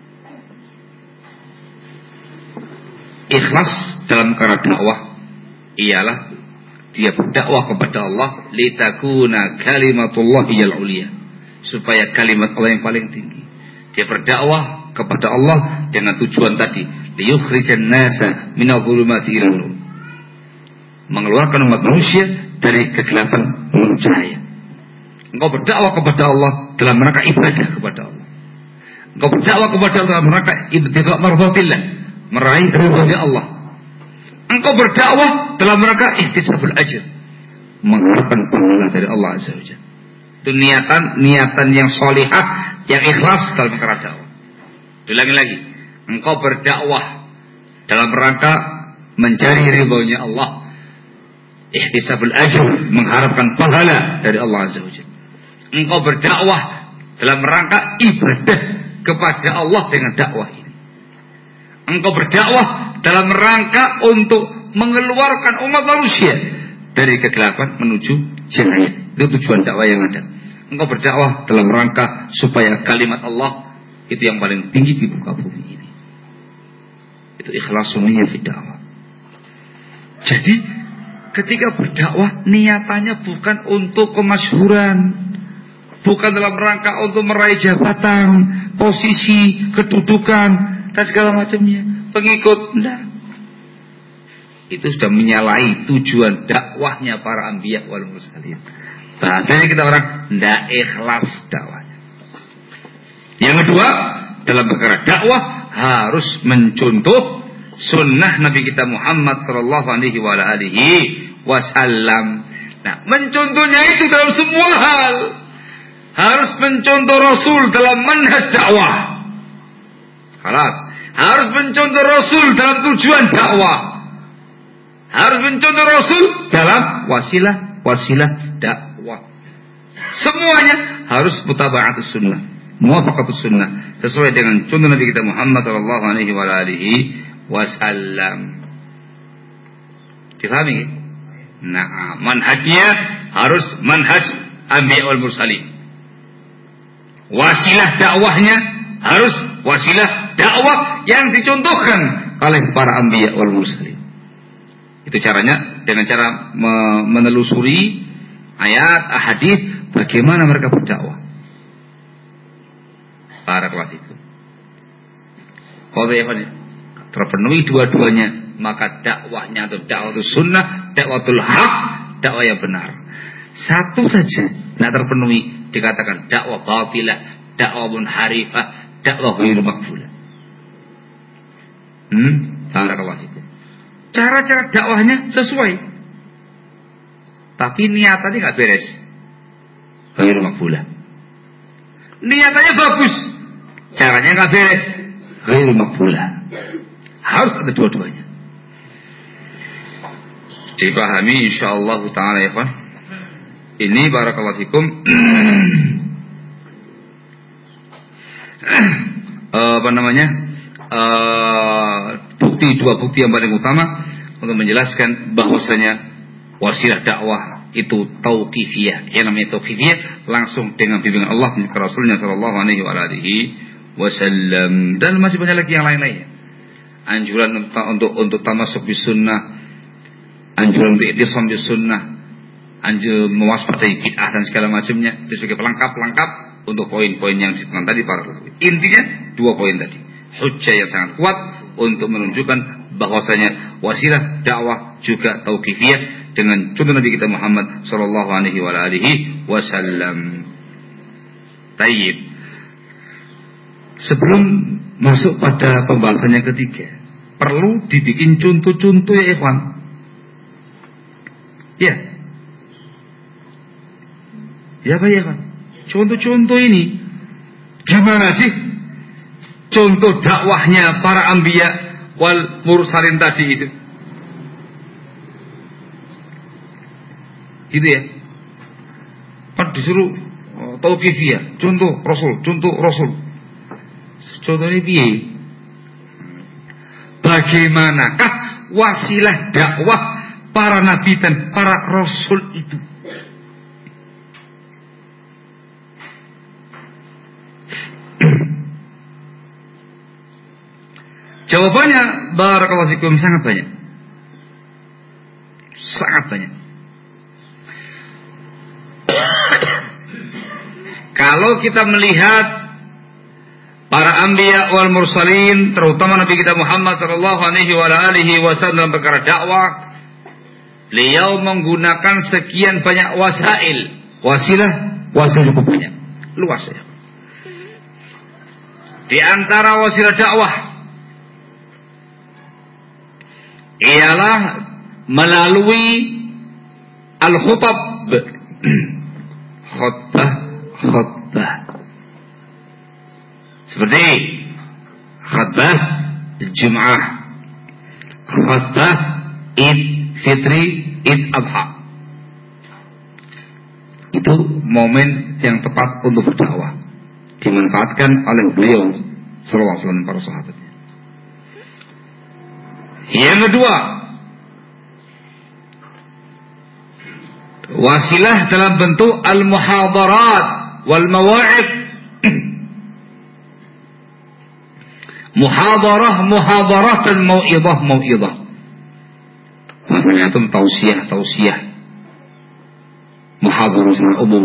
Ikhlas dalam perkara dakwah ialah dia berdakwah kepada Allah litakuna kalimatullahi al-uliya, supaya kalimat Allah yang paling tinggi. Dia berdakwah kepada Allah dengan tujuan tadi, liyukhrijan nasa minadh-dhulumati ila nur, mengeluarkan umat manusia dari kegelapan menuju cahaya. Engkau berdakwah kepada Allah dalam rangka ibadah kepada Allah. Engkau berdakwah kepada Allah dalam rangka ibtigha mardhatillah, meraih ridha Allah. Engkau berdakwah dalam rangka ihtisabul ajr, mengharapkan pahala dari Allah Azza wa Jalla. Itu niatan yang shalihah, yang ikhlas dalam perkara dakwah. Diulangi lagi, engkau berdakwah dalam rangka mencari ridhonya Allah, ihtisabul ajr, mengharapkan pahala dari Allah Azza wa Jalla. Engkau berdakwah dalam rangka ibadah kepada Allah dengan dakwah ini. Engkau berdakwah dalam rangka untuk mengeluarkan umat manusia dari kegelapan menuju cahaya. Itu tujuan dakwah yang ada. Engkau berdakwah dalam rangka supaya kalimat Allah itu yang paling tinggi di muka bumi ini. Itu ikhlasun niyyah fi dakwah. Jadi ketika berdakwah niatannya bukan untuk kemasyhuran, bukan dalam rangka untuk meraih jabatan, posisi, kedudukan dan segala macamnya, pengikut, enggak. Itu sudah menyalahi tujuan dakwahnya para anbiya wal mursalin. Bahasanya kita orang enggak ikhlas dakwahnya. Yang kedua, dalam perkara dakwah harus mencontoh sunnah Nabi kita Muhammad sallallahu alaihi wasallam. Nah, mencontohnya itu dalam semua hal. Harus mencontoh Rasul dalam manhaj dakwah. Kelas. Harus mencontoh Rasul dalam tujuan dakwah. Harus mencontoh Rasul dalam wasilah dakwah. Semuanya harus mutaba'atus sunnah, muwafaqatus sunnah, sesuai dengan contoh Nabi kita Muhammad sallallahu alaihi wasallam. Difahami? Nah, manhajnya harus manhaj anbiya wal mursalin. Wasilah dakwahnya harus wasilah dakwah yang dicontohkan oleh para anbiya wal mursalin. Itu caranya dengan cara menelusuri ayat, hadis, bagaimana mereka berdakwah. Barakallahu fikum. Kalau terpenuhi dua-duanya, maka dakwahnya atau dakwatul sunnah, dakwatul haq, dakwah yang benar. Satu saja tidak terpenuhi, dikatakan dakwah batilah, dakwah munharifah, dakwah ghairu maqbulah. Barakallahu fikum. Cara-cara dakwahnya sesuai, tapi niatannya nggak beres, ghairu maqbulah. Niatannya bagus, caranya nggak beres, ghairu maqbulah. Harus ada dua-duanya. Dipahami insyaallah taala ya Pak. Ini barakallahu fikum. Dua bukti yang paling utama untuk menjelaskan bahwasanya wasilah dakwah itu tauqifiyah. Yang namanya tauqifiyah langsung dengan bimbingan Allah dan Rasulnya sallallahu alaihi wasallam. Dan masih banyak lagi yang lain-lainnya. Anjuran untuk tamasuk bis sunnah, anjuran untuk ittisam bis sunnah, anjuran mewaspadai bid'ah dan segala macamnya itu sebagai pelengkap untuk poin-poin yang disebutkan tadi para ulama. Intinya 2 poin tadi. Hujjah yang sangat kuat untuk menunjukkan bahwasanya wasilah dakwah juga tauqifiyah dengan contoh Nabi kita Muhammad sallallahu alaihi wasallam. Baik. Sebelum masuk pada pembahasan yang ketiga, perlu dibikin contoh-contoh ya ikhwan. Ya. Ya Pak ya Pak. Contoh-contoh ini gimana sih contoh dakwahnya para anbiya wal mursalin tadi itu? Gitu ya. Kan disuruh tauqifiyah, contoh Rasul. Contohnya piye? Bagaimanakah wasilah dakwah para nabi dan para rasul itu? Jawabannya barakallahu fikum sangat banyak. Sangat banyak. Kalau kita melihat para anbiya wal mursalin, terutama Nabi kita Muhammad sallallahu alaihi wasallam dalam perkara dakwah, beliau menggunakan sekian banyak wasilah cukup banyak, luas ya. Di antara wasilah dakwah ialah melalui al-khutab, khutbah seperti khutbah Jum'ah, khutbah Id Fitri, Id Adha. Itu momen yang tepat untuk berdakwah, dimanfaatkan oleh beliau sallallahu alaihi wasallam para sahabatnya. Yang kedua, wasilah dalam bentuk al-muhadarat wal mawa'id. Muhadarah dan mau'izah. Maksudnya itu tausiah. Muhadarah secara umum.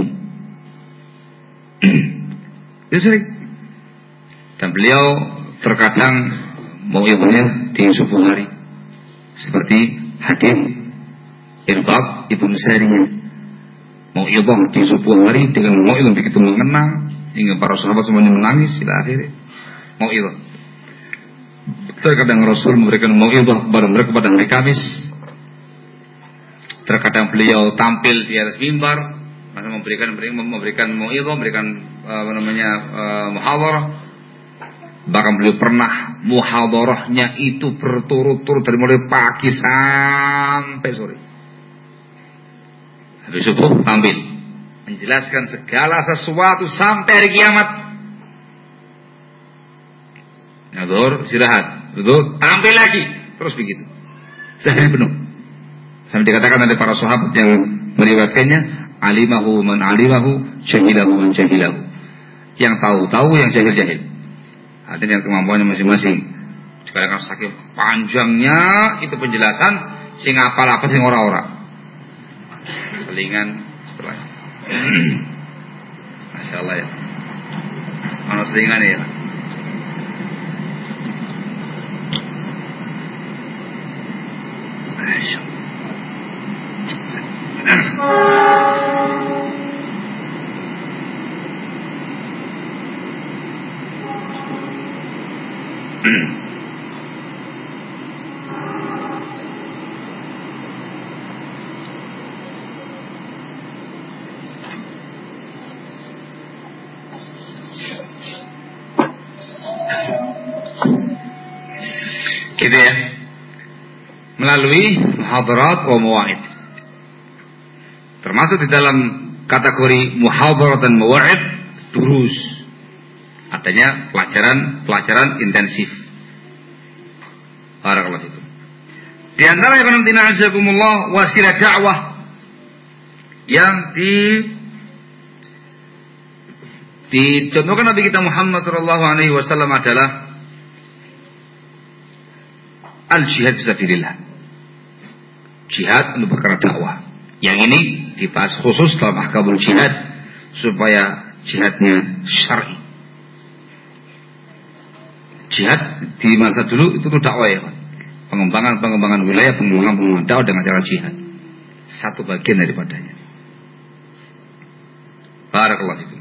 Itu sering. Dan beliau terkadang mau'izahnya di subuh hari. Seperti hadis Irbad Ibnu Sariyah, mau'izah di subuh hari dengan mau'izah begitu mengena hingga para sahabat semuanya menangis ila akhirnya. Mau'izah. Terkadang Rasul memberikan mau'izah kepada mereka pada hari Kamis. Terkadang beliau tampil di atas mimbar, memberikan mau'izah, memberikan muhadarah. Bahkan beliau pernah muhadarahnya itu berturut-turut dari mulai pagi sampai sore. Habis subuh tampil menjelaskan segala sesuatu sampai hari kiamat. Zuhur istirahat, zuhur tampil lagi, terus begitu sehari penuh. Sampai dikatakan oleh para sahabat yang meriwayatkannya, alimahu man alimahu, jahilahu man jahilahu. Yang tahu, yang jahil. Artinya kemampuannya masing-masing. Sekarang saking panjangnya itu penjelasan, sing apal apa sing ora-ora. Selingan setelahnya. Masya Allah ya. Mana selingan ya? Gitu ya. Melalui muhadarat wa mawa'id. Termasuk di dalam kategori muhadarat dan mawa'id, durus. Artinya pelajaran intensif. Barakallahu fikum. Di antara yang azakumullah wasilah dakwah yang dicontohkan Nabi kita Muhammad sallallahu alaihi wasallam adalah al-jihad fisabilillah. Jihad untuk perkara dakwah. Yang ini dibahas khusus dalam ahkamul jihad supaya jihadnya syar'i. Jihad di masa dulu itu dakwah ya, pengembangan wilayah, pengembangan dakwah dengan cara jihad. Satu bagian daripadanya. Barakallahu fikum.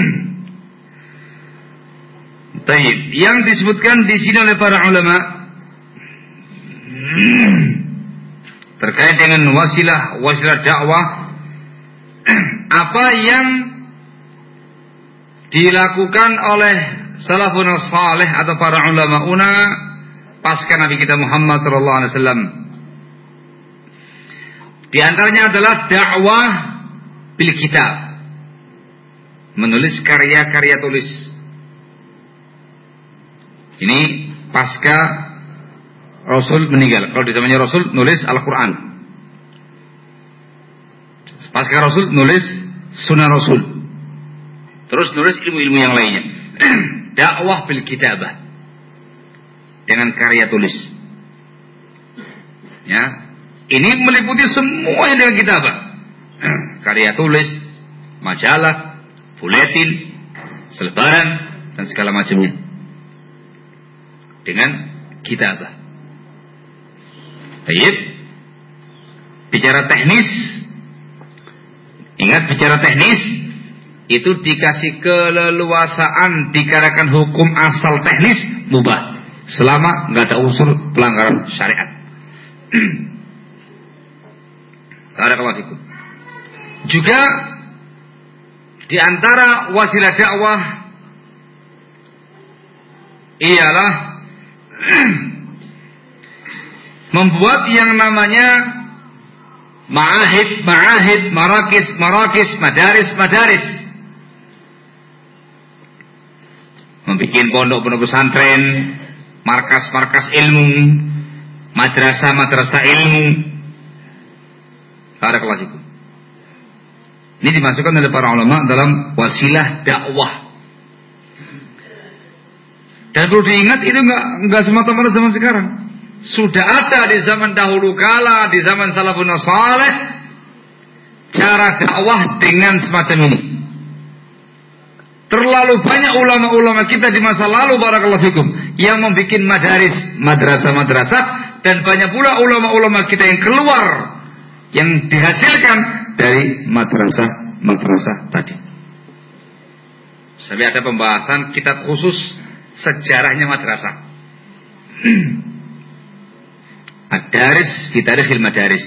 Baik, yang disebutkan di sini oleh para ulama terkait dengan wasilah dakwah, apa yang dilakukan oleh salafun salih atau para ulama pasca Nabi kita Muhammad sallallahu alaihi wasallam. Di antaranya adalah dakwah bil kitab, menulis karya-karya tulis. Ini pasca Rasul meninggal. Kalau di zamannya Rasul nulis Al-Quran, pasca Rasul nulis Sunnah Rasul, terus nulis ilmu-ilmu yang lainnya. Dakwah bil kitabah, dengan karya tulis. Ya, ini meliputi semua yang dengan kitabah. Karya tulis, majalah, buletin, selebaran, dan segala macamnya dengan kitabah. Baik. Bicara teknis, ingat bicara teknis itu dikasih keleluasaan dikarenakan hukum asal teknis mubah selama nggak ada unsur pelanggaran syariat. Barakallahu fikum. Juga di antara wasilah dakwah ialah membuat yang namanya ma'ahid, marakis, madaris. Membikin pondok pesantren, markas ilmu, madrasah ilmu. Barakallahu fikum. Ini dimasukkan oleh para ulama dalam wasilah dakwah. Dan perlu diingat ini enggak semata-mata zaman sekarang. Sudah ada di zaman dahulu kala, di zaman salafun saleh, cara dakwah dengan semacam ini. Terlalu banyak ulama-ulama kita di masa lalu, barakallahu fikum, yang membuat madaris, madrasah, dan banyak pula ulama-ulama kita yang keluar, yang dihasilkan dari madrasah tadi. Sampai ada pembahasan kitab khusus sejarahnya madrasah. Ad-Daris fi Tarikhil Madaris.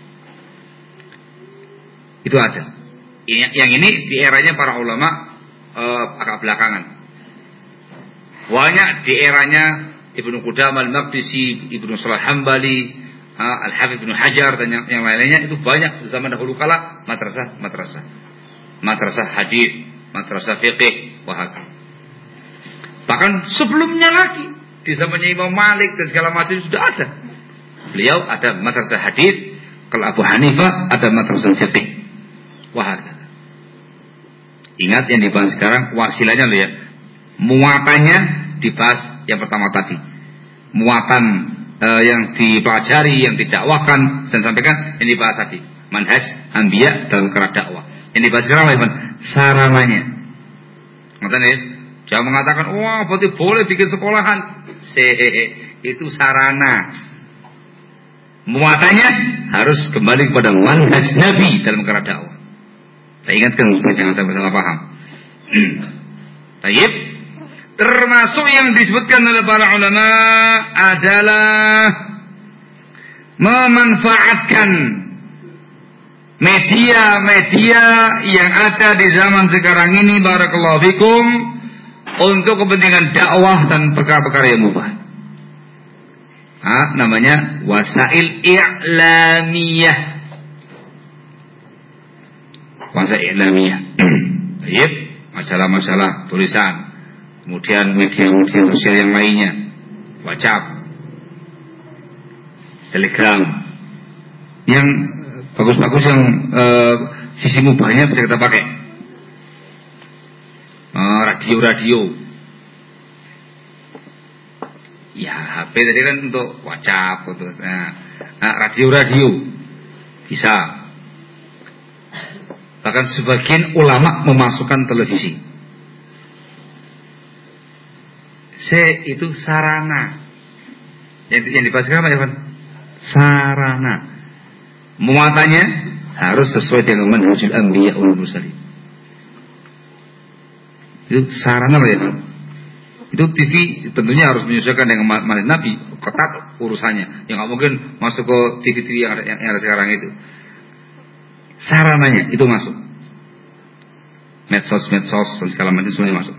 Itu ada. Yang ini di eranya para ulama agak belakangan. Banyak di eranya Ibnu Qudamah Al-Maqdisi, Ibnu Salah Hambali, Al-Hafidz Ibnu Hajar dan yang lainnya. Itu banyak di zaman dahulu kala madrasah hadis, madrasah fiqih, wahakam. Bahkan sebelumnya lagi di zamannya Imam Malik dan segala macam sudah ada. Beliau ada madrasah hadis, kalau Abu Hanifah ada madrasah fiqih. Wahakam. Ingat yang dibahas sekarang wasilahnya loh ya. Muatannya dibahas yang pertama tadi. Muatan yang dipelajari, yang didakwakan dan sampaikan yang dibahas tadi. Manhaj anbiya dalam kerana dakwah. Yang dibahas sekarang apa? Sarananya. Makanya jangan mengatakan, wah berarti boleh bikin sekolahan. Itu sarana. Muatannya harus kembali kepada manhaj Nabi dalam kerana dakwah. Saya ingatkan supaya jangan sampai salah paham. Baik. Termasuk yang disebutkan oleh para ulama adalah memanfaatkan media yang ada di zaman sekarang ini, barakallahu fikum, untuk kepentingan dakwah dan perkara-perkara yang mubah. Namanya wasail i'lamiyah. Wasail i'lamiyah. Baik, masalah-masalah tulisan, kemudian media sosial yang lainnya, WhatsApp, Telegram, yang bagus-bagus yang sisi mubahnya bisa kita pakai. Radio. Ya, HP tadi kan untuk WhatsApp, untuk radio bisa. Bahkan sebagian ulama memasukkan televisi. itu sarana. Yang dibahaskan apa ya, Pak? Sarana. Muatannya harus sesuai dengan manhajul anbiya wal mursalin. Itu sarana ya, Pak. Itu TV tentunya harus menyesuaikan dengan manhaj Nabi, ketat urusannya. Yang nggak mungkin masuk ke TV yang ada sekarang itu. Sarananya itu masuk. Medsos dan segala macam semuanya masuk.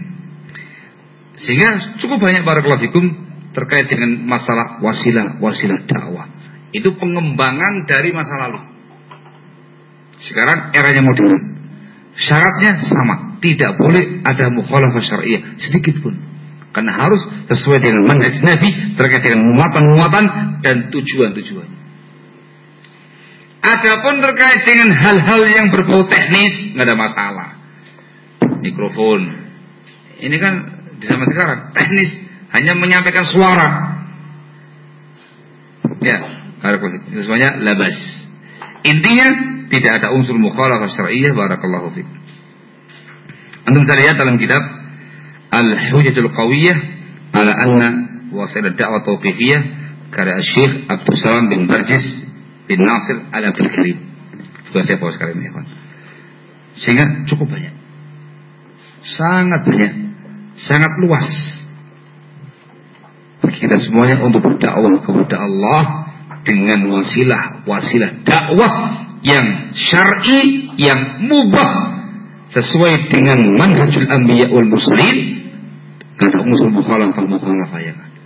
Sehingga cukup banyak barakallahu fikum terkait dengan masalah wasilah dakwah. Itu pengembangan dari masa lalu. Sekarang eranya modern. Syaratnya sama, tidak boleh ada mukhalafah syariah sedikit pun. Karena harus sesuai dengan manhaj Nabi terkait dengan muatan-muatan dan tujuan-tujuan. Adapun terkait dengan hal-hal yang berbau teknis, nggak ada masalah. Mikrofon, ini kan di zaman sekarang teknis, hanya menyampaikan suara. Ya, itu semuanya labas. Intinya tidak ada unsur mukhalafah syariah. Barakallahu fiik. Antum bisa lihat dalam kitab Al-Hujjatul Qawiyah ala anna wasilah dakwah tauqifiyah karya Syekh Abdul Salam bin Barjis bin Nasir Al-Abdul Karim. Juga saya bawa sekarang ini, kawan. Sehingga cukup banyak. Sangat banyak. Sangat luas. Bagi kita semuanya untuk berdakwah kepada Allah dengan wasilah dakwah yang syar'i, yang mubah, sesuai dengan manhajul anbiya wal mursalin. Ada unsur mukhalafah yang ada.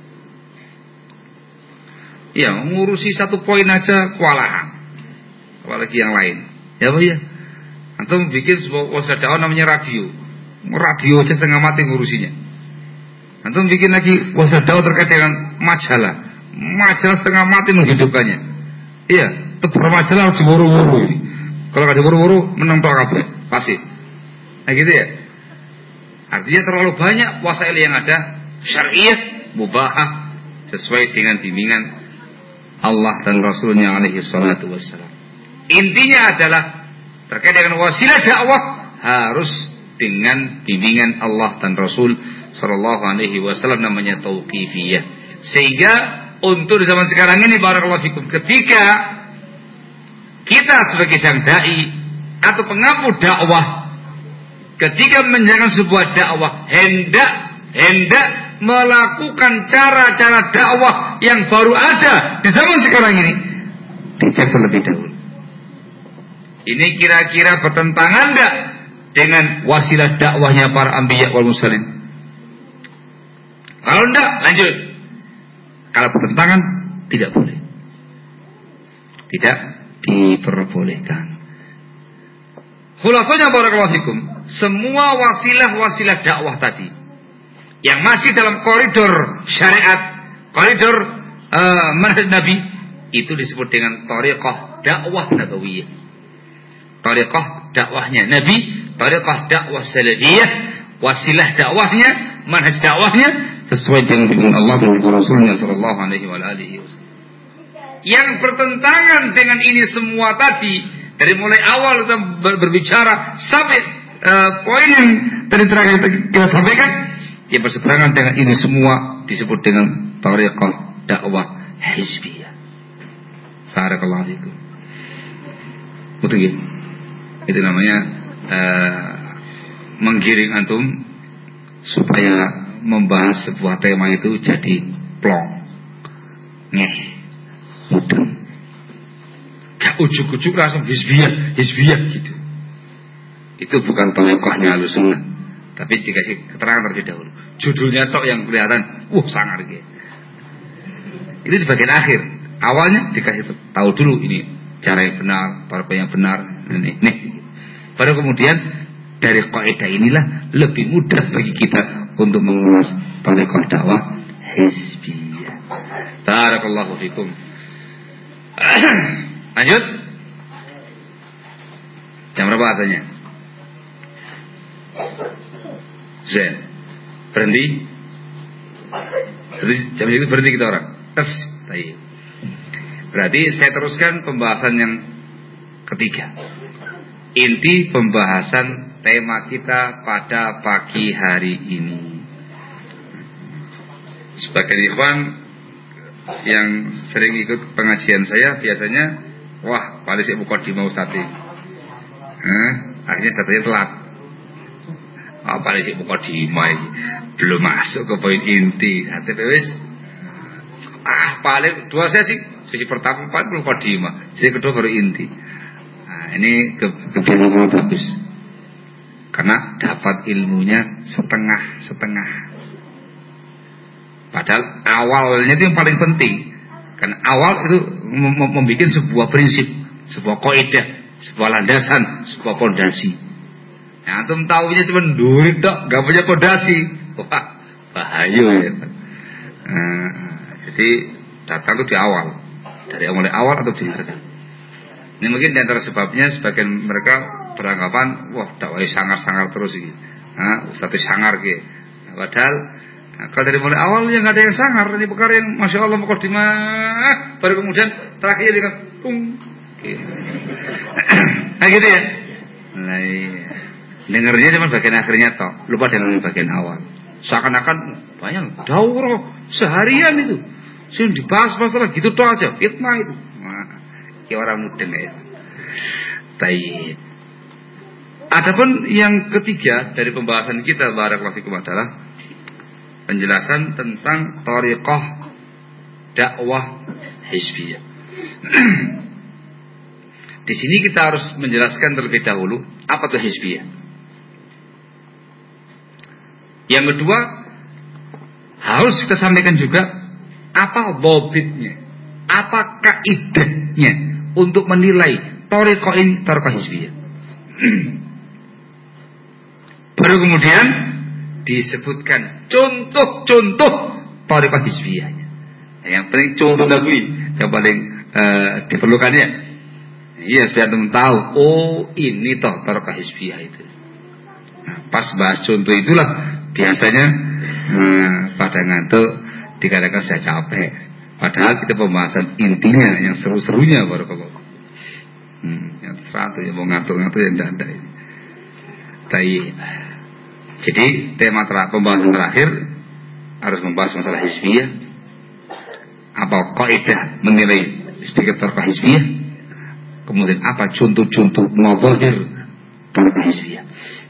Ya, ngurusi satu poin aja kewalahan, apalagi yang lain. Ya, Pak ya. Antum bikin sebuah wasilah dakwah namanya radio aja setengah mati ngurusinya. Antum bikin lagi wasilah dakwah terkait dengan majalah setengah mati menghidupkannya. Iya, tebar majalah harus diburu-buru ini. Kalau nggak diburu-buru menang tok kabeh, pasti. Nah gitu ya. Artinya terlalu banyak wasail yang ada syariah, mubahah, sesuai dengan bimbingan Allah dan Rasulnya alaihi salatu wassalam. Intinya adalah terkait dengan wasilah dakwah harus dengan bimbingan Allah dan Rasul sallallahu alaihi wasallam, namanya tauqifiyah. Sehingga untuk di zaman sekarang ini barakallahu fikum, ketika kita sebagai sang dai atau pengampu dakwah, ketika menjalankan sebuah dakwah, hendak melakukan cara-cara dakwah yang baru ada di zaman sekarang ini, dicek terlebih dahulu. Ini kira-kira bertentangan enggak dengan wasilah dakwahnya para anbiya wal mursalin? Kalau enggak, lanjut. Kalau bertentangan, tidak boleh. Tidak diperbolehkan. Khulasanya barakallahu fikum, semua wasilah dakwah tadi yang masih dalam koridor syariat, koridor manhaj Nabi, itu disebut dengan thariqah dakwah nabawiyah. Thariqah dakwahnya Nabi, thariqah dakwah salafiyah, wasilah dakwahnya, manhaj dakwahnya sesuai dengan bimbingan Allah dan Rasulnya sallallahu alaihi wasallam. Yang bertentangan dengan ini semua tadi, dari mulai awal kita berbicara sampai poin yang tadi terakhir kita sampaikan, yang berseberangan dengan ini semua disebut dengan thariqah dakwah hizbiyah. Barakallahu fikum. Betul ya? Itu namanya menggiring antum supaya membahas sebuah tema itu jadi plong, mudeng, gak ujuk-ujuk langsung hizbiyah gitu. Itu bukan thariqahnya Ahlussunnah, tapi dikasih keterangan terlebih dahulu. Judulnya tok yang kelihatan, sangar gitu. Itu di bagian akhir. Awalnya dikasih tahu dulu ini cara yang benar, thariqah yang benar, nih. Baru kemudian dari kaidah inilah lebih mudah bagi kita untuk mengulas thariqah dakwah hizbiyah. Barakallahu fikum. Lanjut. Jam berapa katanya? Zen. Berhenti. Jam itu berhenti kita orang. Tes. Berarti saya teruskan pembahasan yang ketiga. Inti pembahasan tema kita pada pagi hari ini. Sebagian ikhwan yang sering ikut pengajian saya biasanya, wah paling sih mukadimah Ustaz. Akhirnya datanya telat. Paling sih mukadimah ini belum masuk ke poin inti. Wis paling dua sesi pertama paling belum mukadimah, sesi kedua baru inti. Nah, ini kebiasaan bagus. Karena dapat ilmunya setengah-setengah. Padahal awalnya itu yang paling penting. Karena awal itu membuat sebuah prinsip, sebuah kaidah, sebuah landasan, sebuah fondasi. Nah, antum tahunya cuma duit tok, enggak punya fondasi. Wah, bahaya ya. Jadi datang itu di awal. Dari mulai awal atau dengarkan. Ini mungkin di antara sebabnya sebagian mereka beranggapan, wah dakwah sangar-sangar terus ini. Ustaz sangar gitu. Padahal kalau dari mulai awal yang nggak ada yang sangar, ini perkara yang masya Allah mukadimah, baru kemudian terakhir dengan nah gitu ya. Nah, iya. Dengarnya cuma bagian akhirnya toh, lupa dengan bagian awal. Seakan-akan banyak daurah seharian itu, sih dibahas masalah gitu toh aja, fitnah itu. Nah, kayak orang mudeng ya. Baik. Adapun yang ketiga dari pembahasan kita barakallahu fikum adalah penjelasan tentang thariqah dakwah hizbiyah. Di sini kita harus menjelaskan terlebih dahulu apa itu hizbiyah. Yang kedua harus kita sampaikan juga apa dhabitnya, apa kaidahnya untuk menilai thariqah ini thariqah hizbiyah. Baru kemudian disebutkan contoh-contoh thariqah hizbiyahnya. Yang paling contoh dahulu, yang paling diperlukannya. Iya, supaya teman tahu, oh ini toh thariqah hizbiyah itu. Nah, pas bahas contoh itulah biasanya pada ngantuk dikatakan sudah capek. Padahal kita pembahasan intinya yang seru-serunya barakallahu. Yang satu yang mau ngantuk-ngantuk yang tidak ini. Jadi tema pembahasan terakhir harus membahas masalah hizbiyah. Apa kaidah menilai sebagai thariqah hizbiyah? Kemudian apa contoh-contoh mudhahir thariqah hizbiyah?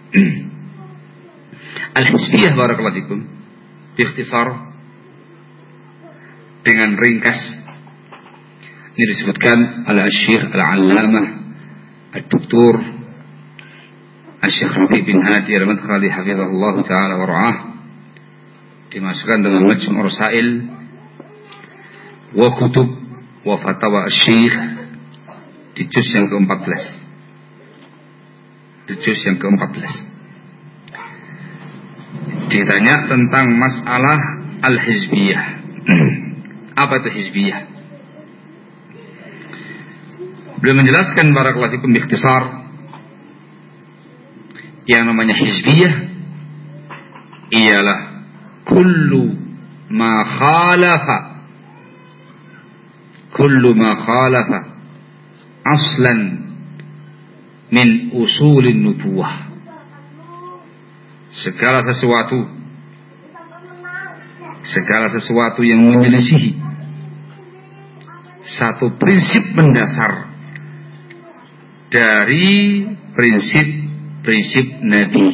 Al-hizbiyah barakallahu fikum biikhtisar, dengan ringkas ini disebutkan oleh Syekh Al-Allamah Ad-Doktor Syekh Rabi' bin Hadi Al-Madkhali hafizahullah ta'ala wa ra'ah, dimasukkan dalam Majmu' Rasail wa Kutub wa Fatawa Syekh di juz yang ke-14. Di juz yang ke-14 ditanya tentang masalah al-hizbiyah. Apa itu hizbiyah? Beliau menjelaskan barakallahu fikum biikhtisar, yang namanya hizbiyah ialah kullu ma khalafa aslan min usulin nubuwah. Segala sesuatu yang menyelisihi satu prinsip mendasar dari prinsip Nabi,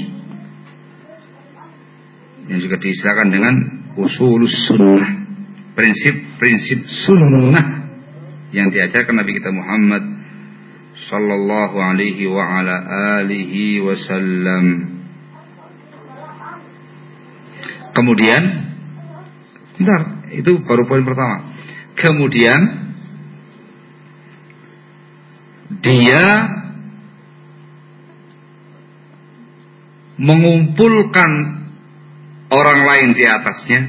yang juga diistilahkan dengan usulus sunnah, prinsip sunnah yang diajarkan Nabi kita Muhammad sallallahu alaihi wa ala alihi wasallam. Kemudian, bentar, itu baru poin pertama. Kemudian dia mengumpulkan orang lain di atasnya,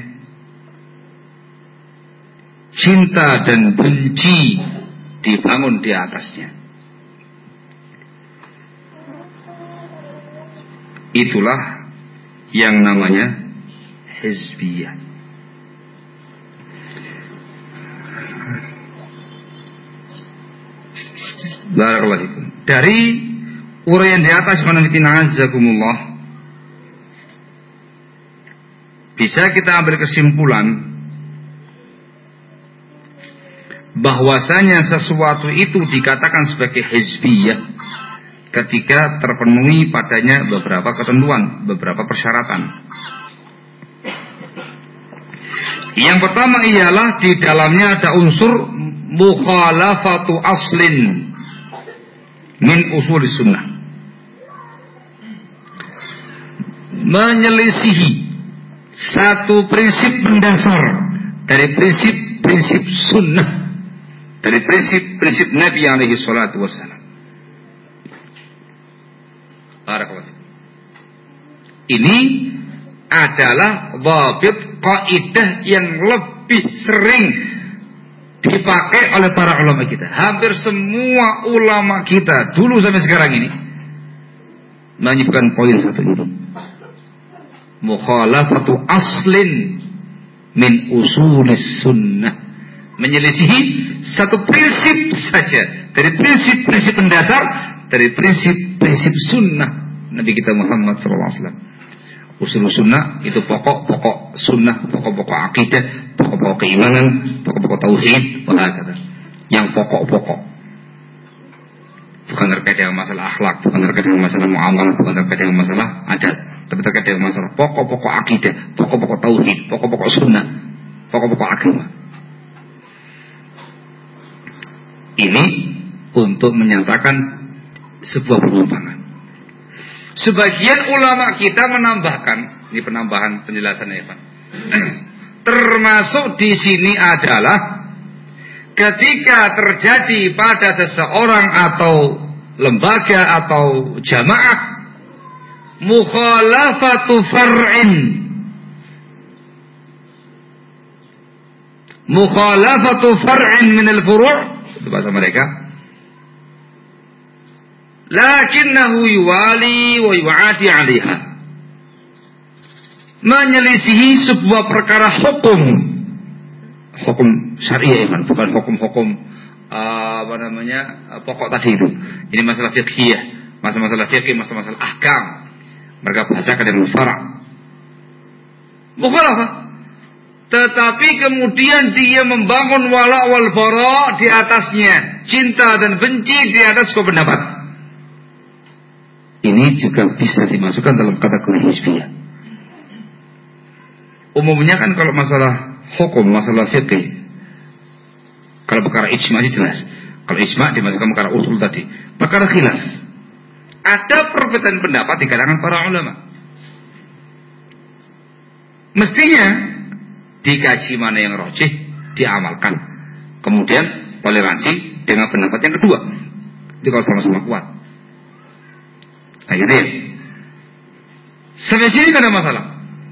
cinta dan benci dibangun di atasnya. Itulah yang namanya hizbiyah. Barakallahu fikum. Dari uraian di atas manazzakumullah, bisa kita ambil kesimpulan bahwasanya sesuatu itu dikatakan sebagai hizbiyah ketika terpenuhi padanya beberapa ketentuan, beberapa persyaratan. Yang pertama ialah di dalamnya ada unsur mukhalafatu aslin min usul sunnah, menyelisihi satu prinsip mendasar dari prinsip sunnah, dari prinsip Nabi alaihi salatu wassalam. Ini adalah dhabit kaidah yang lebih sering dipakai oleh para ulama kita. Hampir semua ulama kita dulu sampai sekarang ini menyebutkan poin satu ini. Mukhalafatu aslin min usulis sunnah, menyelisihi satu prinsip saja dari prinsip-prinsip mendasar dari prinsip-prinsip sunnah Nabi kita Muhammad SAW. Usul sunnah itu pokok-pokok sunnah, pokok-pokok akidah, pokok-pokok keimanan, pokok-pokok tauhid, kata. Yang pokok-pokok, bukan terkait dengan masalah akhlak, bukan terkait dengan masalah muamalah, bukan terkait dengan masalah adat, tapi terkait dengan masalah pokok-pokok akidah, pokok-pokok tauhid, pokok-pokok sunnah, pokok-pokok agama. Ini untuk menyatakan sebuah penyimpangan. Sebagian ulama kita menambahkan, ini penambahan penjelasannya ya Pak. Termasuk di sini adalah ketika terjadi pada seseorang atau lembaga atau jamaah mukhalafatu far'in, mukhalafatu far'in min al-furu', itu bahasa mereka, lakinnahu yuwali wa yu'adi 'alaiha, menyelisihi sebuah perkara hukum syariah, bukan hukum pokok tadi itu. Ini masalah fiqhiyah, masalah fikih, masalah ahkam. Mereka bahasakan dengan fara'. Mukhalafah. Tetapi kemudian dia membangun wala wal bara di atasnya, cinta dan benci di atas sebuah pendapat. Ini juga bisa dimasukkan dalam kategori hizbiyah. Umumnya kan kalau masalah hukum, masalah fikih, kalau perkara ijma jelas. Kalau ijma dimasukkan perkara usul tadi. Perkara khilaf, ada perbedaan pendapat di kalangan para ulama. Mestinya dikaji mana yang rajih, diamalkan. Kemudian toleransi dengan pendapat yang kedua. Itu kalau sama-sama kuat. Nah, gitu ya. Sampai sini tidak ada masalah.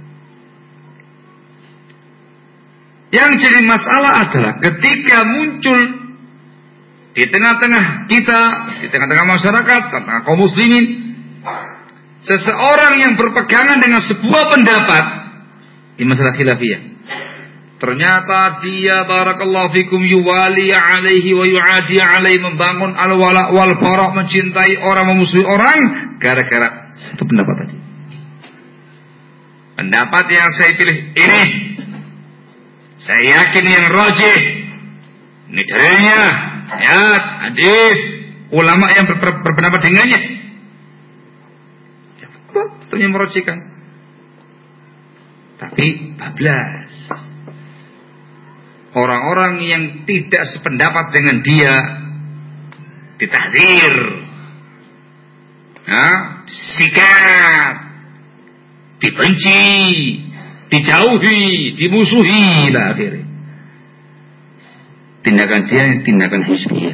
Yang jadi masalah adalah ketika muncul di tengah-tengah kita, di tengah-tengah masyarakat, tengah kaum muslimin, seseorang yang berpegangan dengan sebuah pendapat di masalah khilafiyah. Ternyata dia barakallahu fikum yuwali alaihi wa yu'adi alaihi, membangun al-wala wal bara, mencintai orang, memusuhi orang gara-gara satu pendapat tadi. Pendapat yang saya pilih ini, saya yakin yang rajih. Ini dalilnya, ayat, hadis, ulama yang berpendapat dengannya. Ya, tentunya merajihkan. Tapi bablas. Orang-orang yang tidak sependapat dengan dia ditahdir, disikat, dibenci, dijauhi, dimusuhi lah akhirnya. Tindakan dia tindakan hizbiyah.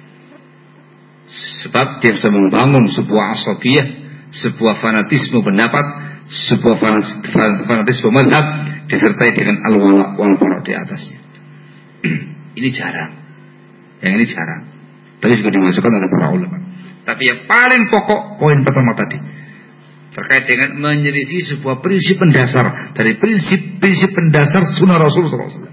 Sebab dia sudah membangun sebuah asabiyah, sebuah fanatisme pendapat, sebuah fanatisme mazhab disertai dengan al-wala wal bara di atasnya. Ini jarang. Yang ini jarang. Tapi juga dimasukkan oleh para ulama. Tapi yang paling pokok poin pertama tadi terkait dengan menyelisih sebuah prinsip mendasar dari prinsip mendasar sunnah Rasulullah SAW.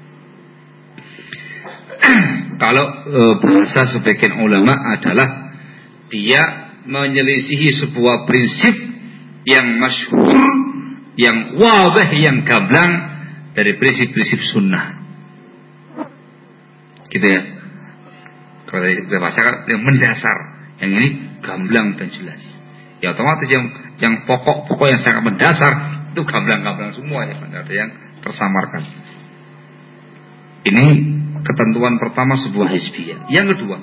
Kalau bahasa sebagian ulama adalah dia menyelisihi sebuah prinsip yang masyhur, yang wadih, yang gamblang dari prinsip-prinsip sunnah. Gitu ya. Kalau kita bahasakan yang mendasar, yang ini gamblang dan jelas. Ya otomatis yang pokok-pokok yang sangat mendasar itu gamblang-gamblang semua ya, ada yang tersamarkan. Ini ketentuan pertama sebuah hizbiyah. Yang kedua,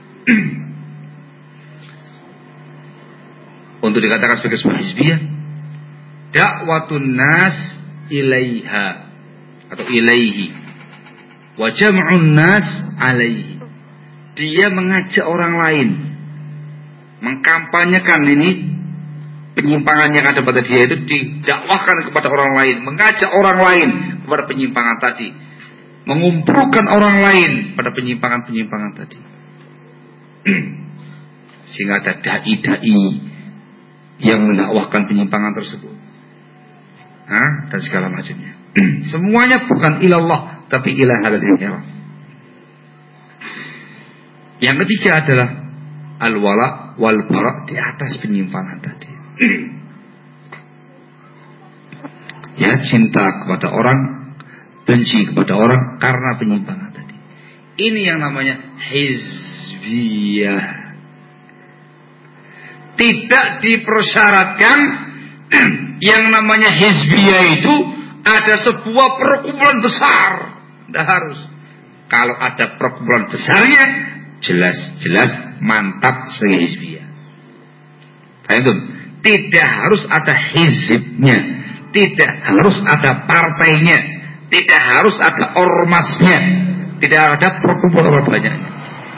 untuk dikatakan sebagai sebuah hizbiyah, dakwatun nas ilaiha atau ilaihi wa jam'un nas alaihi. Dia mengajak orang lain, mengkampanyekan ini penyimpangan yang ada pada dia itu didakwahkan kepada orang lain, mengajak orang lain kepada penyimpangan tadi, mengumpulkan orang lain pada penyimpangan-penyimpangan tadi. Sehingga ada dai-dai yang mendakwahkan penyimpangan tersebut, dan segala macamnya. Semuanya bukan ilallah, tapi ilah al-inhiraf. Yang ketiga adalah al-wala wal bara di atas penyimpangan tadi. Ya, cinta kepada orang, benci kepada orang karena penyimpangan tadi. Ini yang namanya hizbiyah. Tidak dipersyaratkan yang namanya hizbiyah itu ada sebuah perkumpulan besar. Tidak harus. Kalau ada perkumpulan besarnya, jelas-jelas mantap sebagai hizbiyah. Paham? Tidak harus ada hizibnya, tidak harus ada partainya, tidak harus ada ormasnya, tidak ada perkumpulan banyaknya.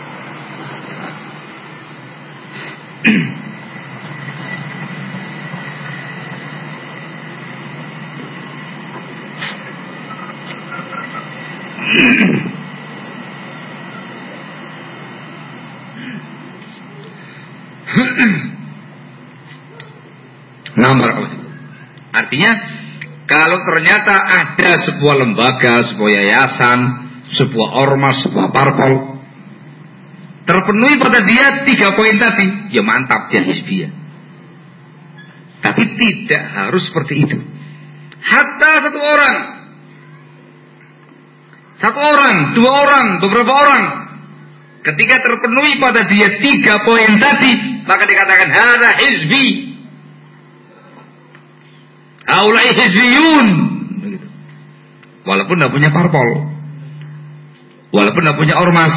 Artinya kalau ternyata ada sebuah lembaga, sebuah yayasan, sebuah ormas, sebuah parpol terpenuhi pada dia 3 poin tadi, ya mantap dia hizbiyah. Tapi tidak harus seperti itu. Hatta satu orang, 2 orang, beberapa orang, ketika terpenuhi pada dia 3 poin tadi, maka dikatakan hada hizbi. Aulai hizbiyun, begitu. Walaupun tidak punya parpol, walaupun tidak punya ormas.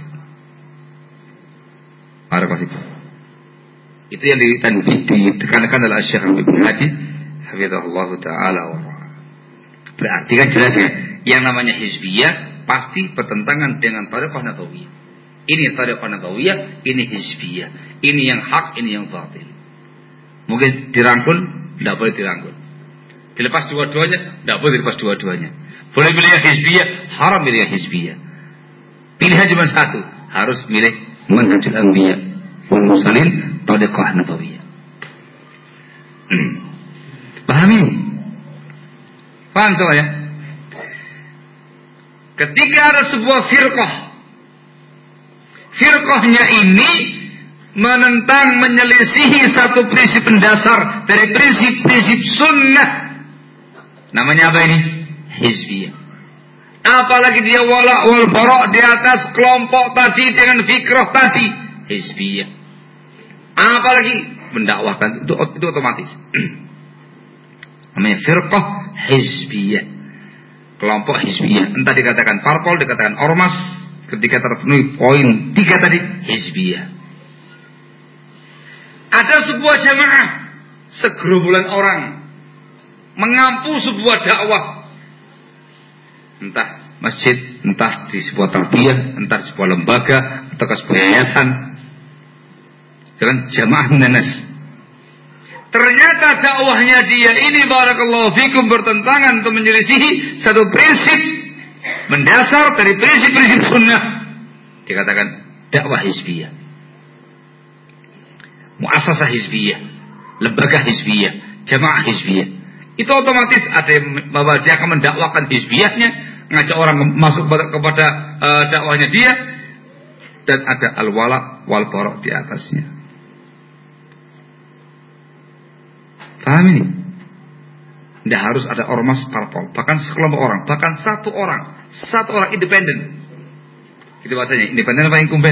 Itu yang ditekankan oleh Syekh Ibnu Hadi hafizahullah taala. Berarti kan jelas ya, yang namanya hizbiyah pasti bertentangan dengan thariqah nabawiyah. Ini thariqah nabawiyah, ini hizbiyah. Ini yang hak, ini yang batil. Mungkin dirangkul, tidak boleh dirangkul. Dilepas dua-duanya, tidak boleh dilepas dua-duanya. Boleh milih yang hizbiyah, haram milih yang hizbiyah. Pilihan cuma satu, harus milih manhajul anbiya wal mursalin, thariqah nabawiyah. Pahami? Paham soalnya? Ketika ada sebuah firqahnya ini menentang, menyelisihi satu prinsip mendasar dari prinsip-prinsip sunnah, namanya apa ini? Hizbiyah. Apalagi dia wala wal bara di atas kelompok tadi dengan fikrah tadi, hizbiyah. Apalagi mendakwahkan, itu otomatis. Namanya firqah hizbiyah, kelompok hizbiyah. Entah dikatakan parpol, dikatakan ormas, ketika terpenuhi poin 3 tadi, hizbiyah. Ada sebuah jamaah, segerombolan orang mengampu sebuah dakwah, entah masjid, entah di sebuah tarbiyah, entah di sebuah lembaga, atau ke sebuah yayasan, dengan jamaah minanas. Ternyata dakwahnya dia ini barakallahu fikum bertentangan atau menyelisihi satu prinsip mendasar dari prinsip-prinsip sunnah, dikatakan dakwah hizbiyah, muassasah hizbiyah, lembaga hizbiyah, jamaah hizbiyah. Itu otomatis ada yang bahwa dia akan mendakwakan hizbiyahnya, ngajak orang masuk kepada dakwahnya dia, dan ada al-wala wal bara di atasnya. Paham ini? Tidak harus ada ormas parpol, bahkan sekelompok orang, bahkan satu orang independen, Itu bahasanya, independen apa incumbent?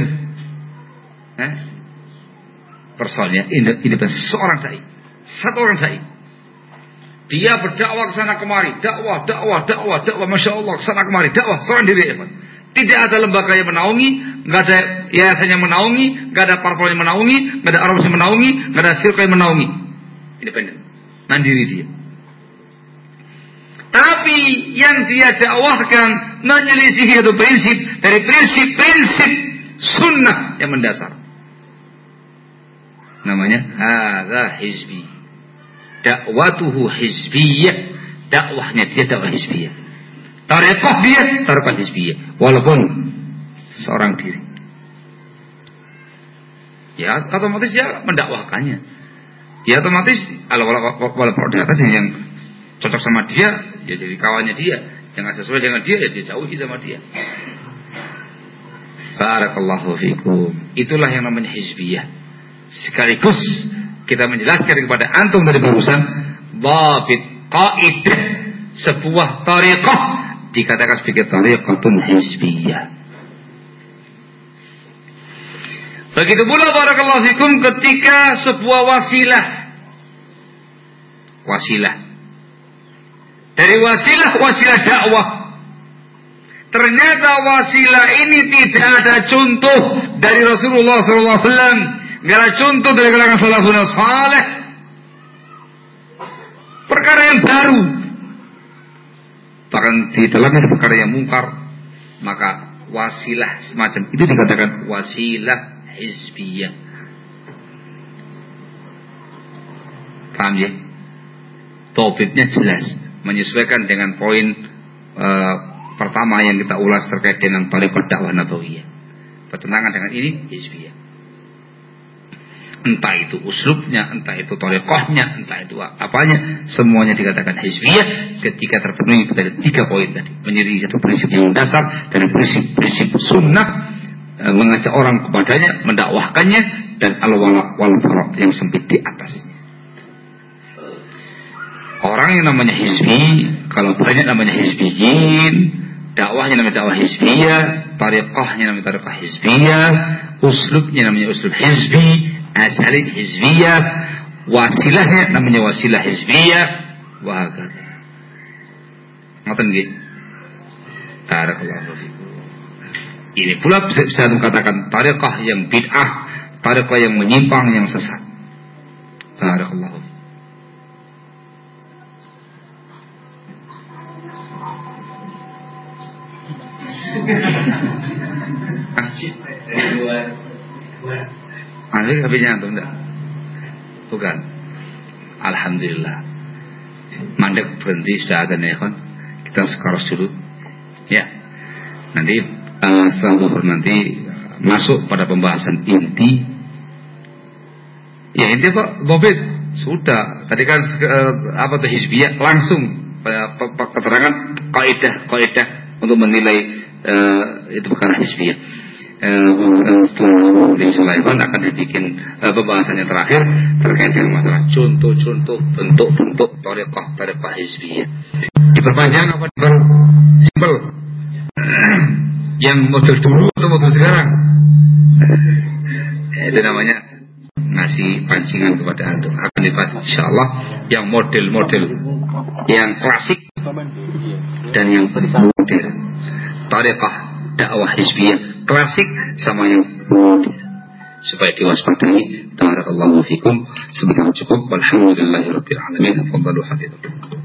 Persoalannya independen seorang dai. Satu orang dai. Dia berdakwah ke sana kemari, dakwah, Masya Allah, ke sana kemari, dakwah seorang diri. Tidak ada lembaga yang menaungi, nggak ada yayasan yang menaungi, nggak ada parpol yang menaungi, nggak ada ormas yang menaungi, nggak ada firqah yang menaungi. Independen, mandiri dia. Tapi yang dia dakwahkan menyelisihi itu prinsip dari prinsip sunnah yang mendasar. Namanya hadza hizbi. Dakwatuhu hizbiyah. Dakwahnya dia dakwah hizbiyah. Tarekat dia tarekat hizbiyah. Walaupun seorang diri. Ya otomatis dia mendakwahkannya. Ya otomatis walaupun ada yang cocok sama dia jadi kawannya dia. Yang nggak sesuai dengan dia ya dia jauhi sama dia. Barakallahu fikum. Itulah yang namanya hizbiyah. Sekaligus kita menjelaskan kepada antum dari barusan dhabit qaidah sebuah tariqah dikatakan sebagai tariqatun hizbiyah. Begitu pula barakallahu fikum ketika sebuah wasilah dari wasilah dakwah. Ternyata wasilah ini tidak ada contoh dari Rasulullah SAW, nggak ada contoh dari kalangan salafun saleh. Perkara yang baru, bahkan di dalamnya ada perkara yang mungkar, maka wasilah semacam itu dikatakan wasilah hizbiyah. Paham ya? Topiknya jelas, menyesuaikan dengan poin pertama yang kita ulas terkait dengan tariqat dakwah nabawiyah. Bertentangan dengan ini hizbiyah. Entah itu uslubnya, entah itu tariqahnya, entah itu apanya, semuanya dikatakan hizbiyah ketika terpenuhi dari 3 poin tadi. Menjadi satu prinsip yang dasar dari prinsip sunnah, mengajak orang kepadanya, mendakwahkannya, dan al-wala wal bara yang sempit di atasnya. Orang yang namanya hizbi, kalau banyak namanya hizbiyin, dakwahnya namanya dakwah hizbiyah, tariqahnya namanya tariqah hizbiyah, uslubnya namanya uslub hizbi, asalib hizbiyah, wasilahnya namanya wasilah hizbiyah, wahakata. Ngoten nggih? Barakallahu fikum. Ini pula bisa dikatakan tariqah yang bid'ah, tariqah yang menyimpang, yang sesat. Barakallahu. Ada HP-nya antum enggak? Bukan. Alhamdulillah. Mandek berhenti sudah ada nih kan. Kita sekarang dulu. Ya. Nanti setelah zuhur nanti masuk pada pembahasan inti. Ya inti Pak Bobit sudah. Tadi kan apa tuh hizbiyah langsung keterangan kaidah untuk menilai itu bukan hizbiyah. Setelah diselesaikan akan dibikin pembahasan yang terakhir terkait dengan masalah contoh-contoh bentuk-bentuk tariqah hizbiyah. Diperpanjang apa simpel? Yang model dulu atau model sekarang? Itu namanya ngasih pancingan kepada antum. Akan dibahas insyaallah yang model-model yang klasik dan yang modern. Tariqah dakwah hizbiyah klasik sama yang modern supaya diwaspadai. Barakallahu fikum. Semoga cukup. Walhamdulillahirabbil alamin. Fadhalu hafidhakum.